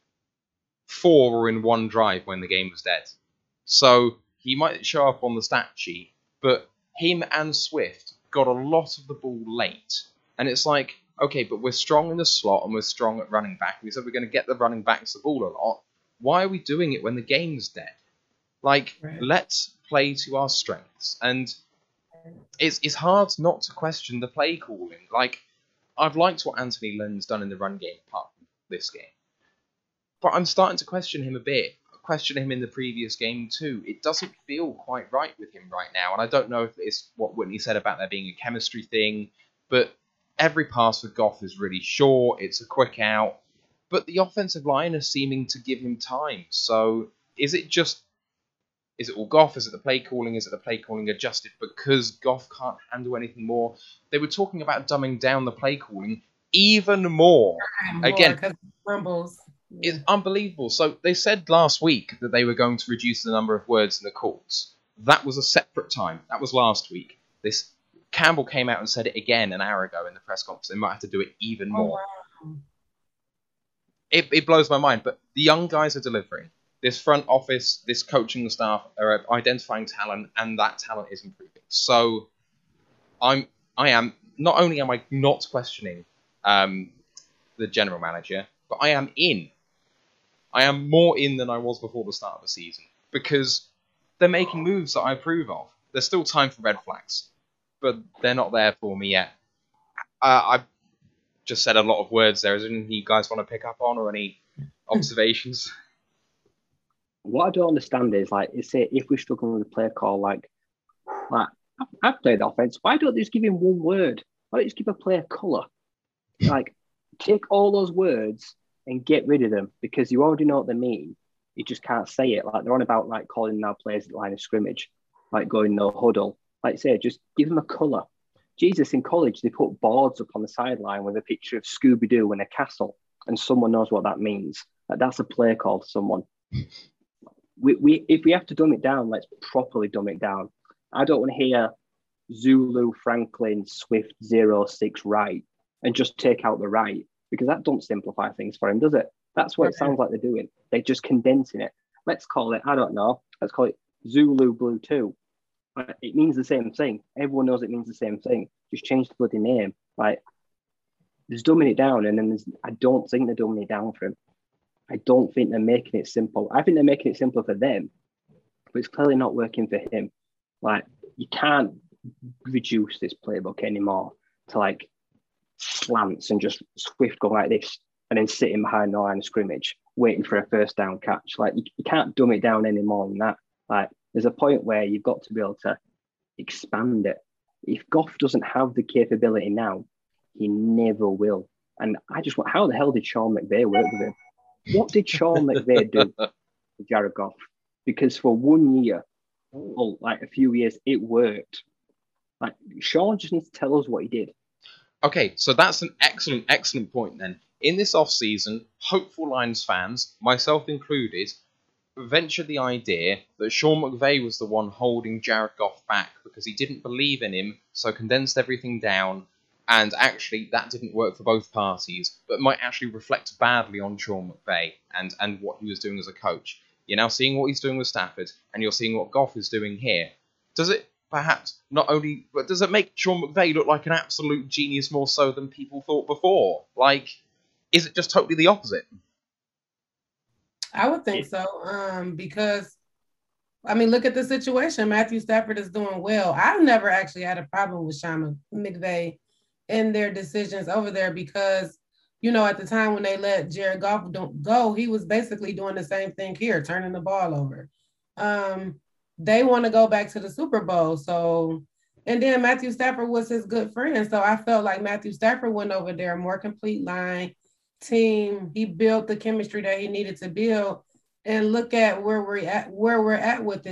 four were in one drive when the game was dead. So he might show up on the stat sheet, but him and Swift got a lot of the ball late. And it's like, okay, but we're strong in the slot and we're strong at running back. We said we're going to get the running backs the ball a lot. Why are we doing it when the game's dead? Like, right. Let's play to our strengths. And it's it's hard not to question the play calling. Like, I've liked what Anthony Lynn's done in the run game part of this game. But I'm starting to question him a bit. Question him in the previous game too. It doesn't feel quite right with him right now. And I don't know if it's what Whitney said about there being a chemistry thing. But every pass for Goff is really short. It's a quick out. But the offensive line is seeming to give him time. So is it just... Is it all Goff? Is it the play calling? Is it the play calling adjusted because Goff can't handle anything more? They were talking about dumbing down the play calling even more. more Again, rumbles. It's unbelievable. So they said last week that they were going to reduce the number of words in the calls. That was a separate time. That was last week. This Campbell came out and said it again an hour ago in the press conference. They might have to do it even more. Oh, wow. It, it blows my mind. But the young guys are delivering. This front office, this coaching staff are identifying talent, and that talent is improving. So, I'm, I am not only am I not questioning um, the general manager, but I am in. I am more in than I was before the start of the season because they're making moves that I approve of. There's still time for red flags, but they're not there for me yet. Uh, I've just said a lot of words there. Is there anything you guys want to pick up on or any observations? What I don't understand is, like, say if we're struggling with a play call, like, like I've played offense. Why don't they just give him one word? Why don't you just give a player colour? Like, take all those words and get rid of them because you already know what they mean. You just can't say it. Like, they're on about, like, calling now players at the line of scrimmage, like going no huddle. Like, say, just give them a colour. Jesus, in college, they put boards up on the sideline with a picture of Scooby-Doo and a castle, and someone knows what that means. Like, that's a play call to someone. We, we if we have to dumb it down, let's properly dumb it down. I don't want to hear Zulu, Franklin, Swift, zero, six, right, and just take out the right, because that don't simplify things for him, does it? That's what it sounds like they're doing. They're just condensing it. Let's call it, I don't know, let's call it Zulu Blue two. It means the same thing. Everyone knows it means the same thing. Just change the bloody name. Like, there's dumbing it down, and then there's, I don't think they're dumbing it down for him. I don't think they're making it simple. I think they're making it simpler for them, but it's clearly not working for him. Like, you can't reduce this playbook anymore to, like, slants and just Swift go like this and then sitting behind the line of scrimmage waiting for a first down catch. Like, you, you can't dumb it down any more than that. Like, there's a point where you've got to be able to expand it. If Goff doesn't have the capability now, he never will. And I just want, how the hell did Sean McVay work with him? What did Sean McVay do with Jared Goff? Because for one year, or like a few years, it worked. Like, Sean just needs to tell us what he did. Okay, so that's an excellent, excellent point then. In this off-season, hopeful Lions fans, myself included, ventured the idea that Sean McVay was the one holding Jared Goff back because he didn't believe in him, so condensed everything down. And actually, that didn't work for both parties, but might actually reflect badly on Sean McVay and, and what he was doing as a coach. You're now seeing what he's doing with Stafford, and you're seeing what Goff is doing here. Does it perhaps not only, but does it make Sean McVay look like an absolute genius more so than people thought before? Like, is it just totally the opposite? I would think so, um, because, I mean, look at the situation. Matthew Stafford is doing well. I've never actually had a problem with Sean McVay in their decisions over there because, you know, at the time when they let Jared Goff go, he was basically doing the same thing here, turning the ball over. Um, they want to go back to the Super Bowl. So, and then Matthew Stafford was his good friend. So I felt like Matthew Stafford went over there, more complete line team. He built the chemistry that he needed to build, and look at where we're at, where we're at with it.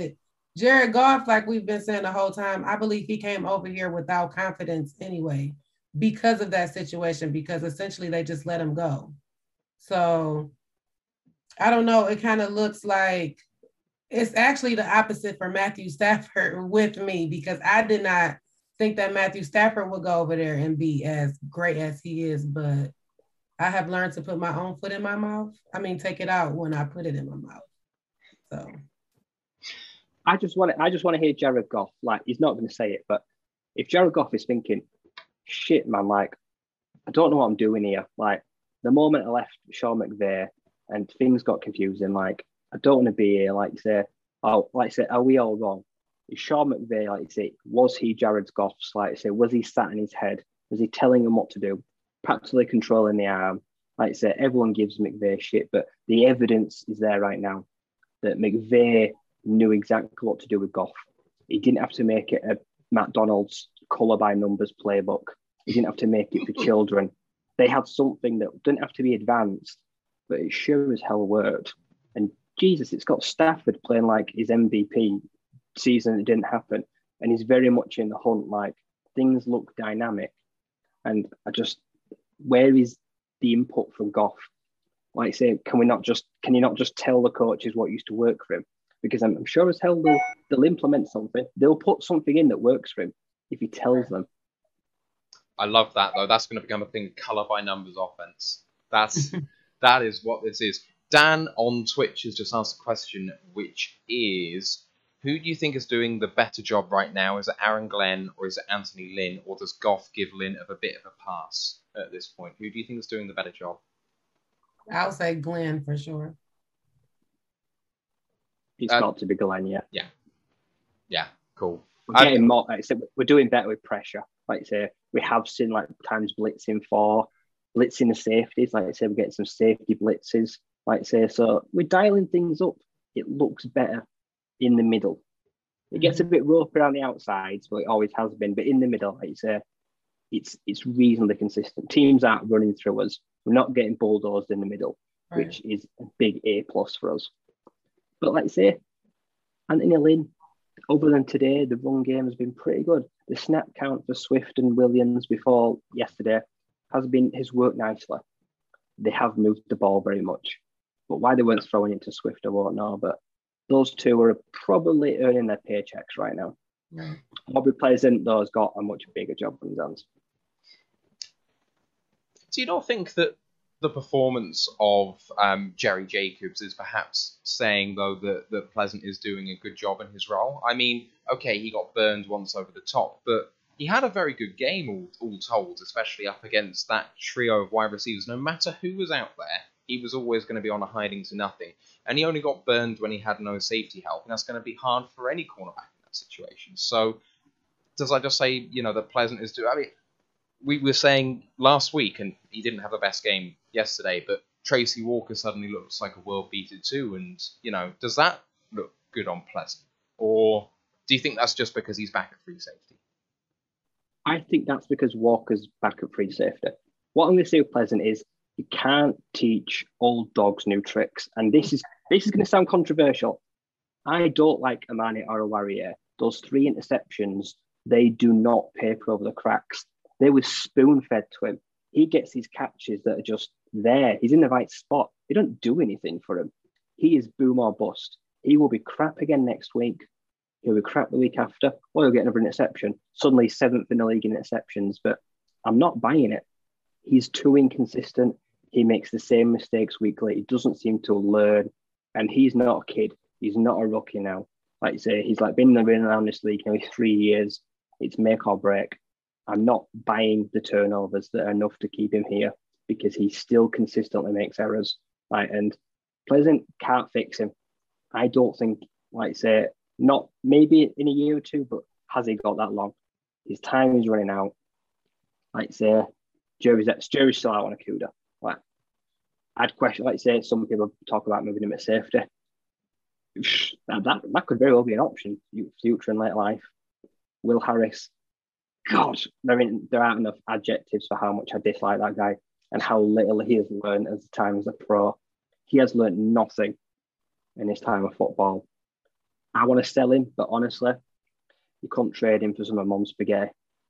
Jared Goff, like we've been saying the whole time, I believe he came over here without confidence anyway because of that situation, because essentially they just let him go. So I don't know. It kind of looks like it's actually the opposite for Matthew Stafford with me, because I did not think that Matthew Stafford would go over there and be as great as he is, but I have learned to put my own foot in my mouth. I mean, take it out when I put it in my mouth. So I just want to, I just want to hear Jared Goff. Like, he's not going to say it, but if Jared Goff is thinking, shit, man, like, I don't know what I'm doing here. Like, the moment I left Sean McVay and things got confusing, like, I don't want to be here. Like, say, oh, like, say, are we all wrong? Is Sean McVay, like, say, was he Jared Goff's? Like, say, was he sat in his head? Was he telling him what to do? Practically controlling the arm. Like, say, everyone gives McVay shit, but the evidence is there right now that McVay knew exactly what to do with Goff. He didn't have to make it a McDonald's colour by numbers playbook. He didn't have to make it for children. They had something that didn't have to be advanced, but it sure as hell worked. And Jesus, it's got Stafford playing like his M V P season that didn't happen. And he's very much in the hunt. Like, things look dynamic. And I just, where is the input from Goff? Like I say, can we not just, can you not just tell the coaches what used to work for him? Because I'm, I'm sure as hell they'll, they'll implement something. They'll put something in that works for him if he tells them. I love that, though. That's going to become a thing, colour by numbers offense. That's that is what this is. Dan on Twitch has just asked a question, which is, who do you think is doing the better job right now? Is it Aaron Glenn or is it Anthony Lynn? Or does Goff give Lynn of a bit of a pass at this point? Who do you think is doing the better job? I'll say Glenn for sure. It's Uh, got to be Glenn, yeah. Yeah. Yeah, cool. We're getting more, like I said, we're doing better with pressure. Like I say, we have seen like times blitzing for, blitzing the safeties. Like I say, we're getting some safety blitzes. Like I say, so we're dialing things up. It looks better in the middle. It gets a bit ropey around the outsides, but it always has been. But in the middle, like you say, it's it's reasonably consistent. Teams aren't running through us. We're not getting bulldozed in the middle, Right. which is a big A plus for us. But like I say, Anthony Lynn, other than today, the run game has been pretty good. The snap count for Swift and Williams before yesterday has been his work nicely. They have moved the ball very much. But why they weren't throwing it to Swift, I won't know. But those two are probably earning their paychecks right now. Right. Aubrey Pleasant, though, has got a much bigger job on his hands. Do you not think that the performance of um, Jerry Jacobs is perhaps saying, though, that, that Pleasant is doing a good job in his role? I mean, okay, he got burned once over the top, but he had a very good game all, all told, especially up against that trio of wide receivers. No matter who was out there, he was always going to be on a hiding to nothing. And he only got burned when he had no safety help, and that's going to be hard for any cornerback in that situation. So does I just say, you know, that Pleasant is doing... I mean, we were saying last week, and he didn't have the best game yesterday, but Tracy Walker suddenly looks like a world beater too. And, you know, does that look good on Pleasant? Or do you think that's just because he's back at free safety? I think that's because Walker's back at free safety. What I'm going to say with Pleasant is you can't teach old dogs new tricks. And this is this is going to sound controversial. I don't like Amani Oruwariye. Those three interceptions, they do not paper over the cracks. They were spoon-fed to him. He gets these catches that are just there. He's in the right spot. They don't do anything for him. He is boom or bust. He will be crap again next week. He'll be crap the week after, or he'll get another interception. Suddenly seventh in the league in interceptions, but I'm not buying it. He's too inconsistent. He makes the same mistakes weekly. He doesn't seem to learn, and he's not a kid. He's not a rookie now. Like you say, he's like been around this league now three years. It's make or break. I'm not buying the turnovers that are enough to keep him here because he still consistently makes errors. Like, and Pleasant can't fix him. I don't think, like I say, not maybe in a year or two, but has he got that long? His time is running out. Like I say, Jerry's, Jerry's still out on Akuda. Like, I'd question, like I say, some people talk about moving him at safety. That, that, that could very well be an option, future and late life. Will Harris. God, there, in, there aren't enough adjectives for how much I dislike that guy and how little he has learned as time as a pro. He has learned nothing in his time of football. I want to sell him, but honestly, you couldn't trade him for some of Mum's spaghetti.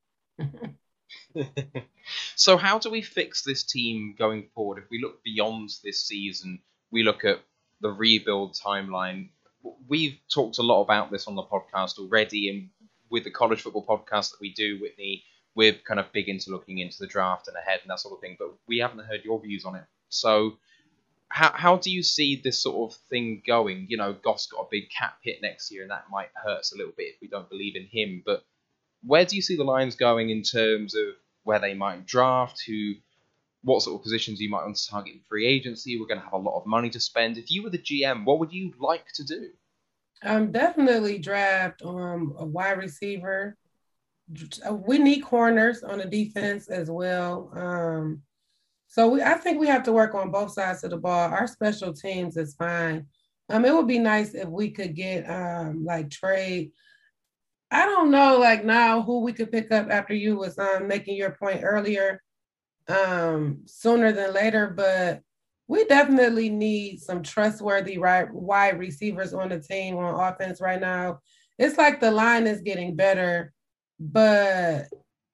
So how do we fix this team going forward? If we look beyond this season, we look at the rebuild timeline. We've talked a lot about this on the podcast already, and with the college football podcast that we do, Whitney, we're kind of big into looking into the draft and ahead and that sort of thing, but we haven't heard your views on it. So how how do you see this sort of thing going? You know, Goff's got a big cap hit next year, and that might hurt us a little bit if we don't believe in him, but where do you see the Lions going in terms of where they might draft, who, what sort of positions you might want to target in free agency? We're going to have a lot of money to spend. If you were the G M, what would you like to do? Um, definitely draft um, a wide receiver. We need corners on the defense as well. Um, so we, I think we have to work on both sides of the ball. Our special teams is fine. Um, it would be nice if we could get um, like trade. I don't know, like now who we could pick up after you was um, making your point earlier, um, sooner than later, but we definitely need some trustworthy right, wide receivers on the team on offense right now. It's like the line is getting better, but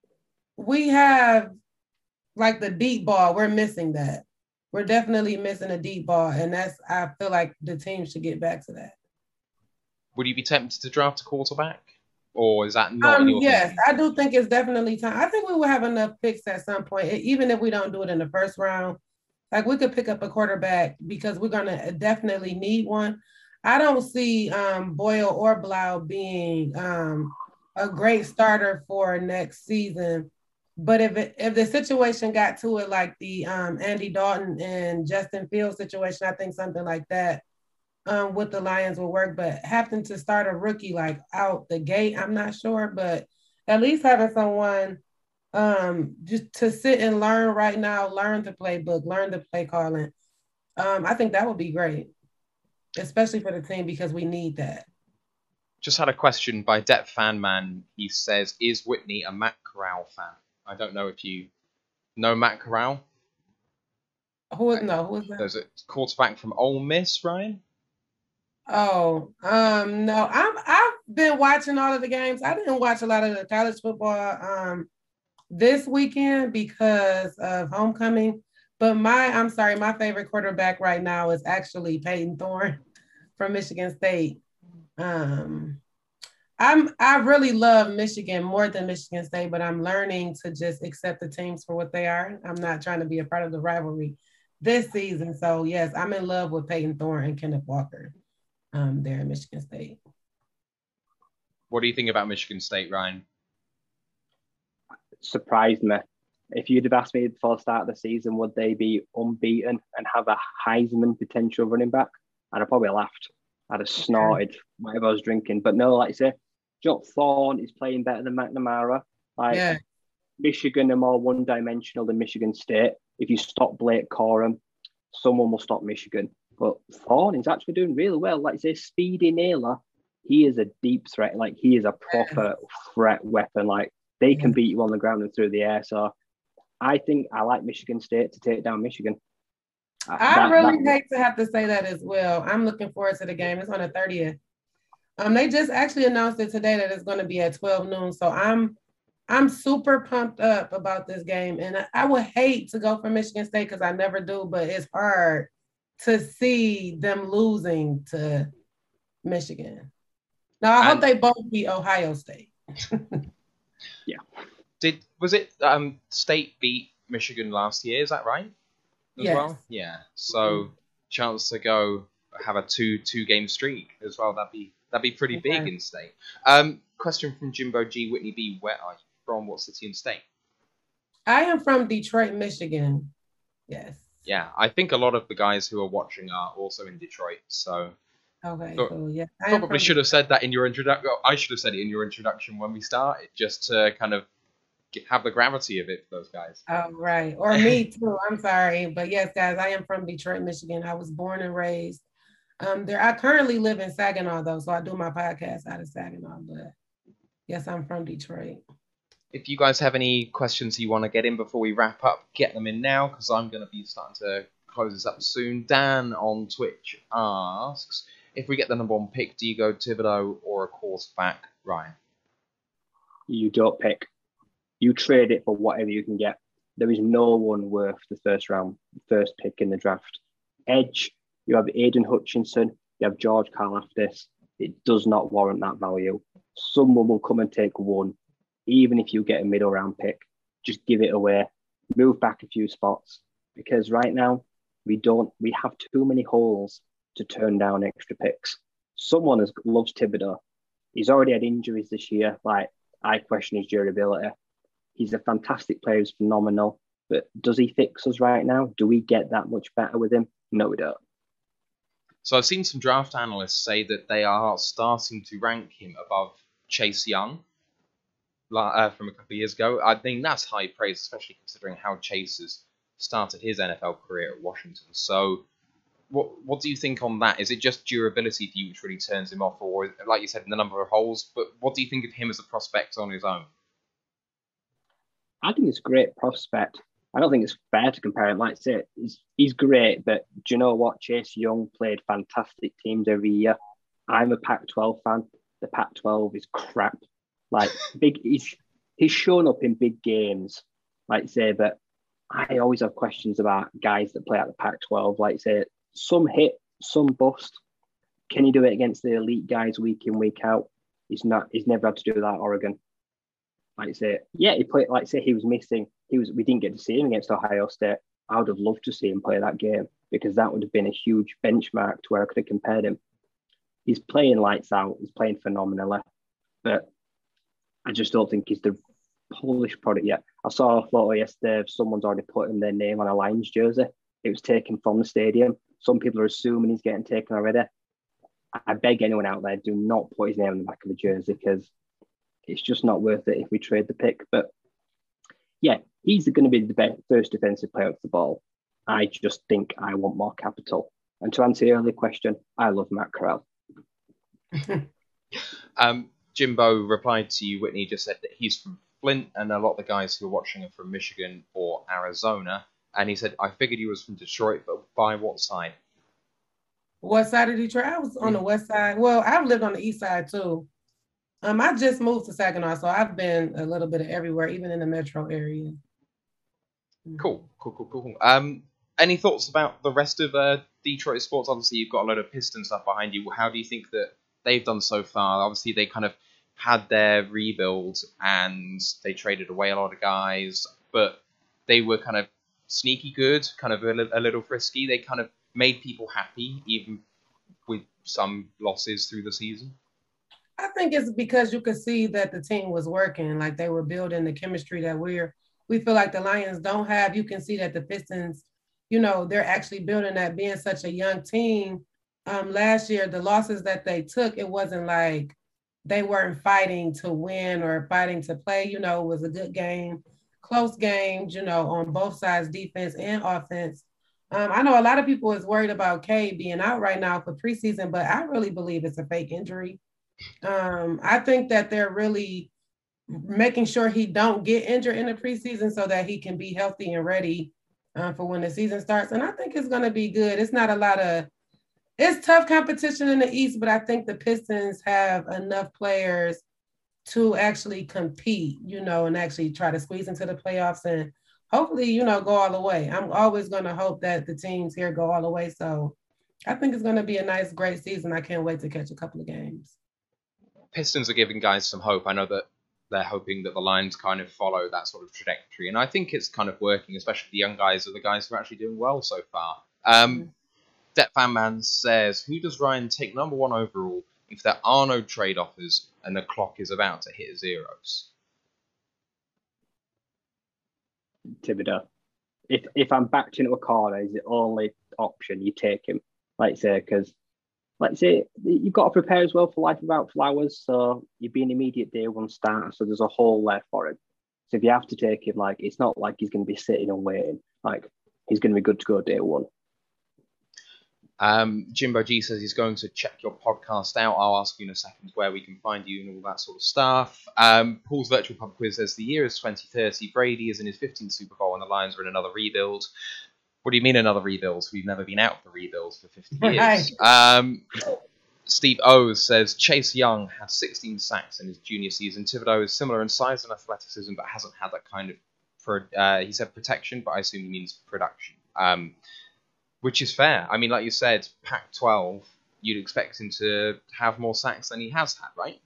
we have like the deep ball. We're missing that. We're definitely missing a deep ball, and that's, I feel like the team should get back to that. Would you be tempted to draft a quarterback? Or is that not? Um, yes, I do think it's definitely time. I think we will have enough picks at some point, even if we don't do it in the first round. Like we could pick up a quarterback because we're gonna definitely need one. I don't see um, Boyle or Blau being um, a great starter for next season. But if it, if the situation got to it like the um, Andy Dalton and Justin Fields situation, I think something like that Um, with the Lions will work, but having to start a rookie like out the gate, I'm not sure, but at least having someone um, just to sit and learn right now, learn the playbook, learn the play calling. Um, I think that would be great, especially for the team because we need that. Just had a question by Det Fan Man. He says, "Is Whitney a Matt Corral fan?" I don't know if you know Matt Corral. Who is no? Who is that? There's a quarterback from Ole Miss, Ryan. Oh, um, no, I'm, I've been watching all of the games. I didn't watch a lot of the college football um, this weekend because of homecoming. But my, I'm sorry, my favorite quarterback right now is actually Peyton Thorne from Michigan State. Um, I'm, I really love Michigan more than Michigan State, but I'm learning to just accept the teams for what they are. I'm not trying to be a part of the rivalry this season. So yes, I'm in love with Peyton Thorne and Kenneth Walker. Um, there in Michigan State. What do you think about Michigan State, Ryan? Surprised me. If you'd have asked me before the start of the season, would they be unbeaten and have a Heisman potential running back? I'd have probably laughed. I'd have snorted whatever I was drinking. But no, like I say, Joe Thorne is playing better than McNamara. Like yeah. Michigan are more one-dimensional than Michigan State. If you stop Blake Corum, someone will stop Michigan. But Thorne is actually doing really well. Like I say, Speedy Naylor, he is a deep threat. Like he is a proper threat weapon. Like they can beat you on the ground and through the air. So I think I like Michigan State to take down Michigan. I that, really that, hate to have to say that as well. I'm looking forward to the game. It's on the thirtieth. Um, they just actually announced it today that it's going to be at twelve noon. So I'm I'm super pumped up about this game. And I, I would hate to go for Michigan State because I never do, but it's hard to see them losing to Michigan. Now, I and, hope they both beat Ohio State. yeah. Did was it um, State beat Michigan last year? Is that right? As yes. well? Yeah. So mm. chance to go have a two two game streak as well. That'd be that'd be pretty okay. big in State. Um, question from Jimbo G. Whitney B. Where are you from? What city and state? I am from Detroit, Michigan. Yes. Yeah, I think a lot of the guys who are watching are also in Detroit. So, okay, but cool. Yeah, I probably should have said that in your introduction. I should have said it in your introduction when we started, just to kind of get, have the gravity of it for those guys. Oh, right, or me too. I'm sorry, but yes, guys, I am from Detroit, Michigan. I was born and raised um, there. I currently live in Saginaw, though, so I do my podcast out of Saginaw. But yes, I'm from Detroit. If you guys have any questions you want to get in before we wrap up, get them in now, because I'm going to be starting to close this up soon. Dan on Twitch asks, if we get the number one pick, do you go Thibodeau or a quarterback, Ryan? You don't pick. You trade it for whatever you can get. There is no one worth the first round, first pick in the draft. Edge, you have Aiden Hutchinson, you have George Karlaftis. It does not warrant that value. Someone will come and take one, even if you get a middle round pick. Just give it away. Move back a few spots, because right now we don't. We have too many holes to turn down extra picks. Someone has loves Thibodeau. He's already had injuries this year. Like, I question his durability. He's a fantastic player. He's phenomenal. But does he fix us right now? Do we get that much better with him? No, we don't. So I've seen some draft analysts say that they are starting to rank him above Chase Young uh, from a couple of years ago. I think that's high praise, especially considering how Chase has started his N F L career at Washington. So what what do you think on that? Is it just durability for you which really turns him off? Or, like you said, the number of holes? But what do you think of him as a prospect on his own? I think it's a great prospect. I don't think it's fair to compare him. Like I say, he's, he's great, but do you know what? Chase Young played fantastic teams every year. I'm a Pac twelve fan. The Pac twelve is crap. Like, big, he's he's shown up in big games, like I say, but I always have questions about guys that play at the Pac twelve. Like I say, some hit, some bust. Can he do it against the elite guys week in, week out? He's not. He's never had to do that at Oregon. Like I say, yeah, he played. Like I say, he was missing. He was. We didn't get to see him against Ohio State. I would have loved to see him play that game, because that would have been a huge benchmark to where I could have compared him. He's playing lights out. He's playing phenomenally, but I just don't think he's the polished product yet. I saw a photo yesterday of someone's already putting their name on a Lions jersey. It was taken from the stadium. Some people are assuming he's getting taken already. I beg anyone out there, do not put his name on the back of the jersey, because it's just not worth it if we trade the pick. But yeah, he's going to be the best first defensive player off the ball. I just think I want more capital. And to answer your earlier question, I love Matt Corral. um, Jimbo replied to you, Whitney, just said that he's from Flint, and a lot of the guys who are watching are from Michigan or Arizona. And he said, I figured he was from Detroit, but by what side? What side of Detroit? I was on the west side. Well, I've lived on the east side too. Um, I just moved to Saginaw, so I've been a little bit of everywhere, even in the metro area. Cool, cool, cool, cool. Um, any thoughts about the rest of uh, Detroit sports? Obviously, you've got a lot of Piston stuff behind you. How do you think that they've done so far? Obviously, they kind of had their rebuild and they traded away a lot of guys, but they were kind of sneaky good, kind of a, li- a little frisky. They kind of made people happy, even with some losses through the season. I think it's because you could see that the team was working, like they were building the chemistry that we're, we feel like the Lions don't have. You can see that the Pistons, you know, they're actually building that, being such a young team. Um, last year, the losses that they took, it wasn't like they weren't fighting to win or fighting to play. You know, it was a good game, close games, you know, on both sides, defense and offense. Um, I know a lot of people is worried about K being out right now for preseason, but I really believe it's a fake injury. Um, I think that they're really making sure he don't get injured in the preseason so that he can be healthy and ready uh, for when the season starts. And I think it's going to be good. It's not a lot of, it's tough competition in the East, but I think the Pistons have enough players to actually compete, you know, and actually try to squeeze into the playoffs and hopefully, you know, go all the way. I'm always going to hope that the teams here go all the way. So I think it's going to be a nice, great season. I can't wait to catch a couple of games. Pistons are giving guys some hope. I know that they're hoping that the Lions kind of follow that sort of trajectory. And I think it's kind of working, especially the young guys are the guys who are actually doing well so far. Um, mm-hmm. Debt Fan Man says, who does Ryan take number one overall if there are no trade offers and the clock is about to hit zeros? Thibodeau. If if I'm backed into a corner, is the only option you take him. Like I say, because like I say, you've got to prepare as well for life without Flowers. So you'd be an immediate day one starter. So there's a hole there for him. So if you have to take him, like it's not like he's going to be sitting and waiting. Like he's going to be good to go day one. Um, Jimbo G says he's going to check your podcast out. I'll ask you in a second where we can find you and all that sort of stuff. Um, Paul's virtual pub quiz says the year is twenty thirty. Brady is in his fifteenth Super Bowl and the Lions are in another rebuild. What do you mean another rebuild? We've never been out of the rebuild for fifty years. Right. Um, Steve O says Chase Young had sixteen sacks in his junior season. Thibodeau is similar in size and athleticism, but hasn't had that kind of, pro, uh, he said protection, but I assume he means production, um, which is fair. I mean, like you said, Pac twelve, you'd expect him to have more sacks than he has had, right?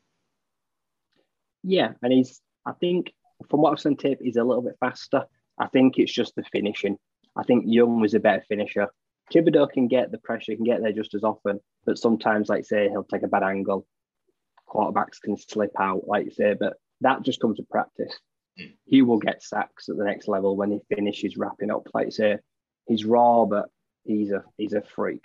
Yeah, and he's, I think, from what I've seen tape, he's a little bit faster. I think it's just the finishing. I think Young was a better finisher. Thibodeau can get the pressure, can get there just as often, but sometimes, like say, he'll take a bad angle. Quarterbacks can slip out, like you say, but that just comes with practice. He will get sacks at the next level when he finishes wrapping up. Like you say, he's raw, but he's a he's a freak.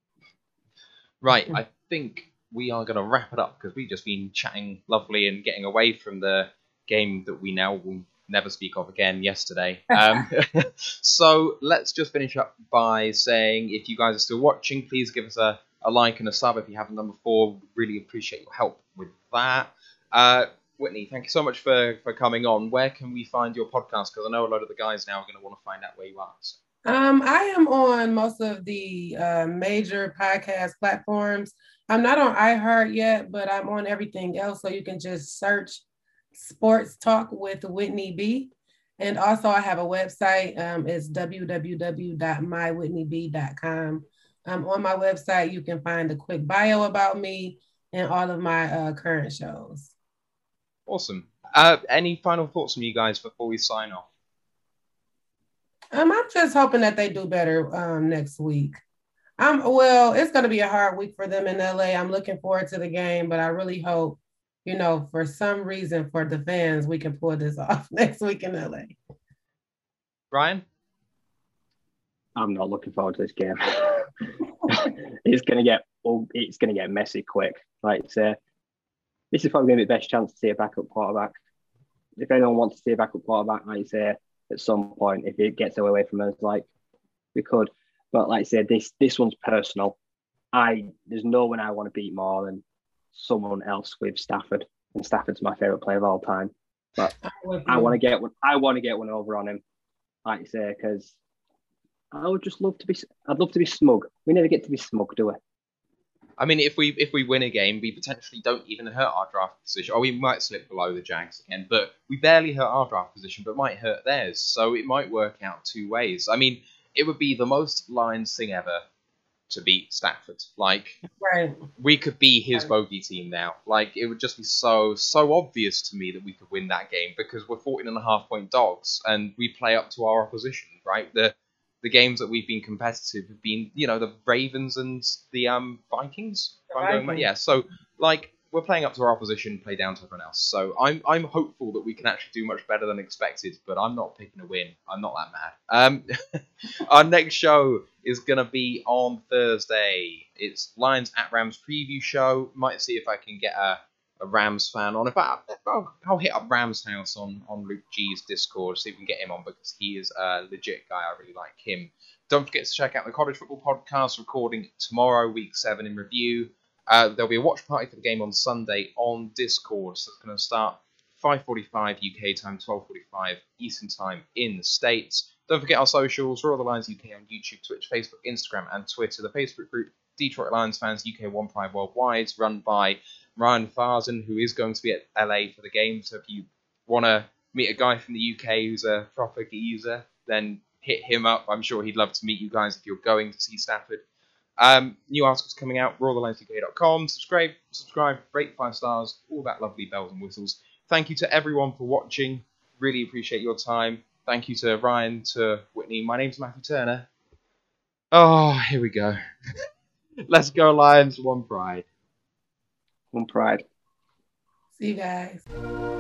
Right, I think we are going to wrap it up because we've just been chatting lovely and getting away from the game that we now will never speak of again yesterday. Um, so let's just finish up by saying, if you guys are still watching, please give us a, a like and a sub if you haven't done before. Really appreciate your help with that. Uh, Whitney, thank you so much for, for coming on. Where can we find your podcast? Because I know a lot of the guys now are going to want to find out where you are. So. Um, I am on most of the uh, major podcast platforms. I'm not on iHeart yet, but I'm on everything else. So you can just search Sports Talk with Whitney B. And also I have a website. Um, it's w w w dot my whitney b dot com. Um, on my website, you can find a quick bio about me and all of my uh, current shows. Awesome. Uh, any final thoughts from you guys before we sign off? Um, I'm just hoping that they do better um, next week. Um, well, it's going to be a hard week for them in L A. I'm looking forward to the game, but I really hope, you know, for some reason for the fans, we can pull this off next week in L A. Brian? I'm not looking forward to this game. It's going to get it's going to get messy quick. Like, say, this is probably going to be the best chance to see a backup quarterback. If anyone wants to see a backup quarterback, like you say, at some point, if it gets away from us, like we could. But like I said, this this one's personal. I there's no one I want to beat more than someone else with Stafford, and Stafford's my favorite player of all time. But I want to get one. I want to get one over on him, like you say, because I would just love to be. I'd love to be smug. We never get to be smug, do we? I mean, if we if we win a game, we potentially don't even hurt our draft position. Or we might slip below the Jags again, but we barely hurt our draft position, but might hurt theirs. So it might work out two ways. I mean, it would be the most Lions thing ever to beat Stafford. Like, right. We could be his bogey team now. Like, it would just be so, so obvious to me that we could win that game because we're fourteen and a half point dogs and we play up to our opposition, right? The the games that we've been competitive have been, you know, the Ravens and the um Vikings. If I'm going back. Yeah, so, like, we're playing up to our opposition, play down to everyone else. So I'm I'm hopeful that we can actually do much better than expected, but I'm not picking a win. I'm not that mad. Um, our next show is going to be on Thursday. It's Lions at Rams preview show. Might see if I can get a, a Rams fan on. If I, I'll, I'll hit up Rams House on, on Luke G's Discord, see if we can get him on because he is a legit guy. I really like him. Don't forget to check out the College Football Podcast recording tomorrow, week seven in review. Uh, there'll be a watch party for the game on Sunday on Discord. So it's going to start five forty-five U K time, twelve forty-five Eastern time in the States. Don't forget our socials, Roar the Lions U K on YouTube, Twitch, Facebook, Instagram, and Twitter. The Facebook group, Detroit Lions Fans U K One Pride Worldwide, run by Ryan Farson, who is going to be at L A for the game. So if you want to meet a guy from the U K who's a proper geezer, then hit him up. I'm sure he'd love to meet you guys if you're going to see Stafford. Um, new articles coming out, roar the lions U K dot com. Subscribe, subscribe, rate five stars, all that lovely bells and whistles. Thank you to everyone for watching. Really appreciate your time. Thank you to Ryan, to Whitney. My name's Matthew Turner. Oh, here we go. Let's go Lions, one pride. One pride. See you guys.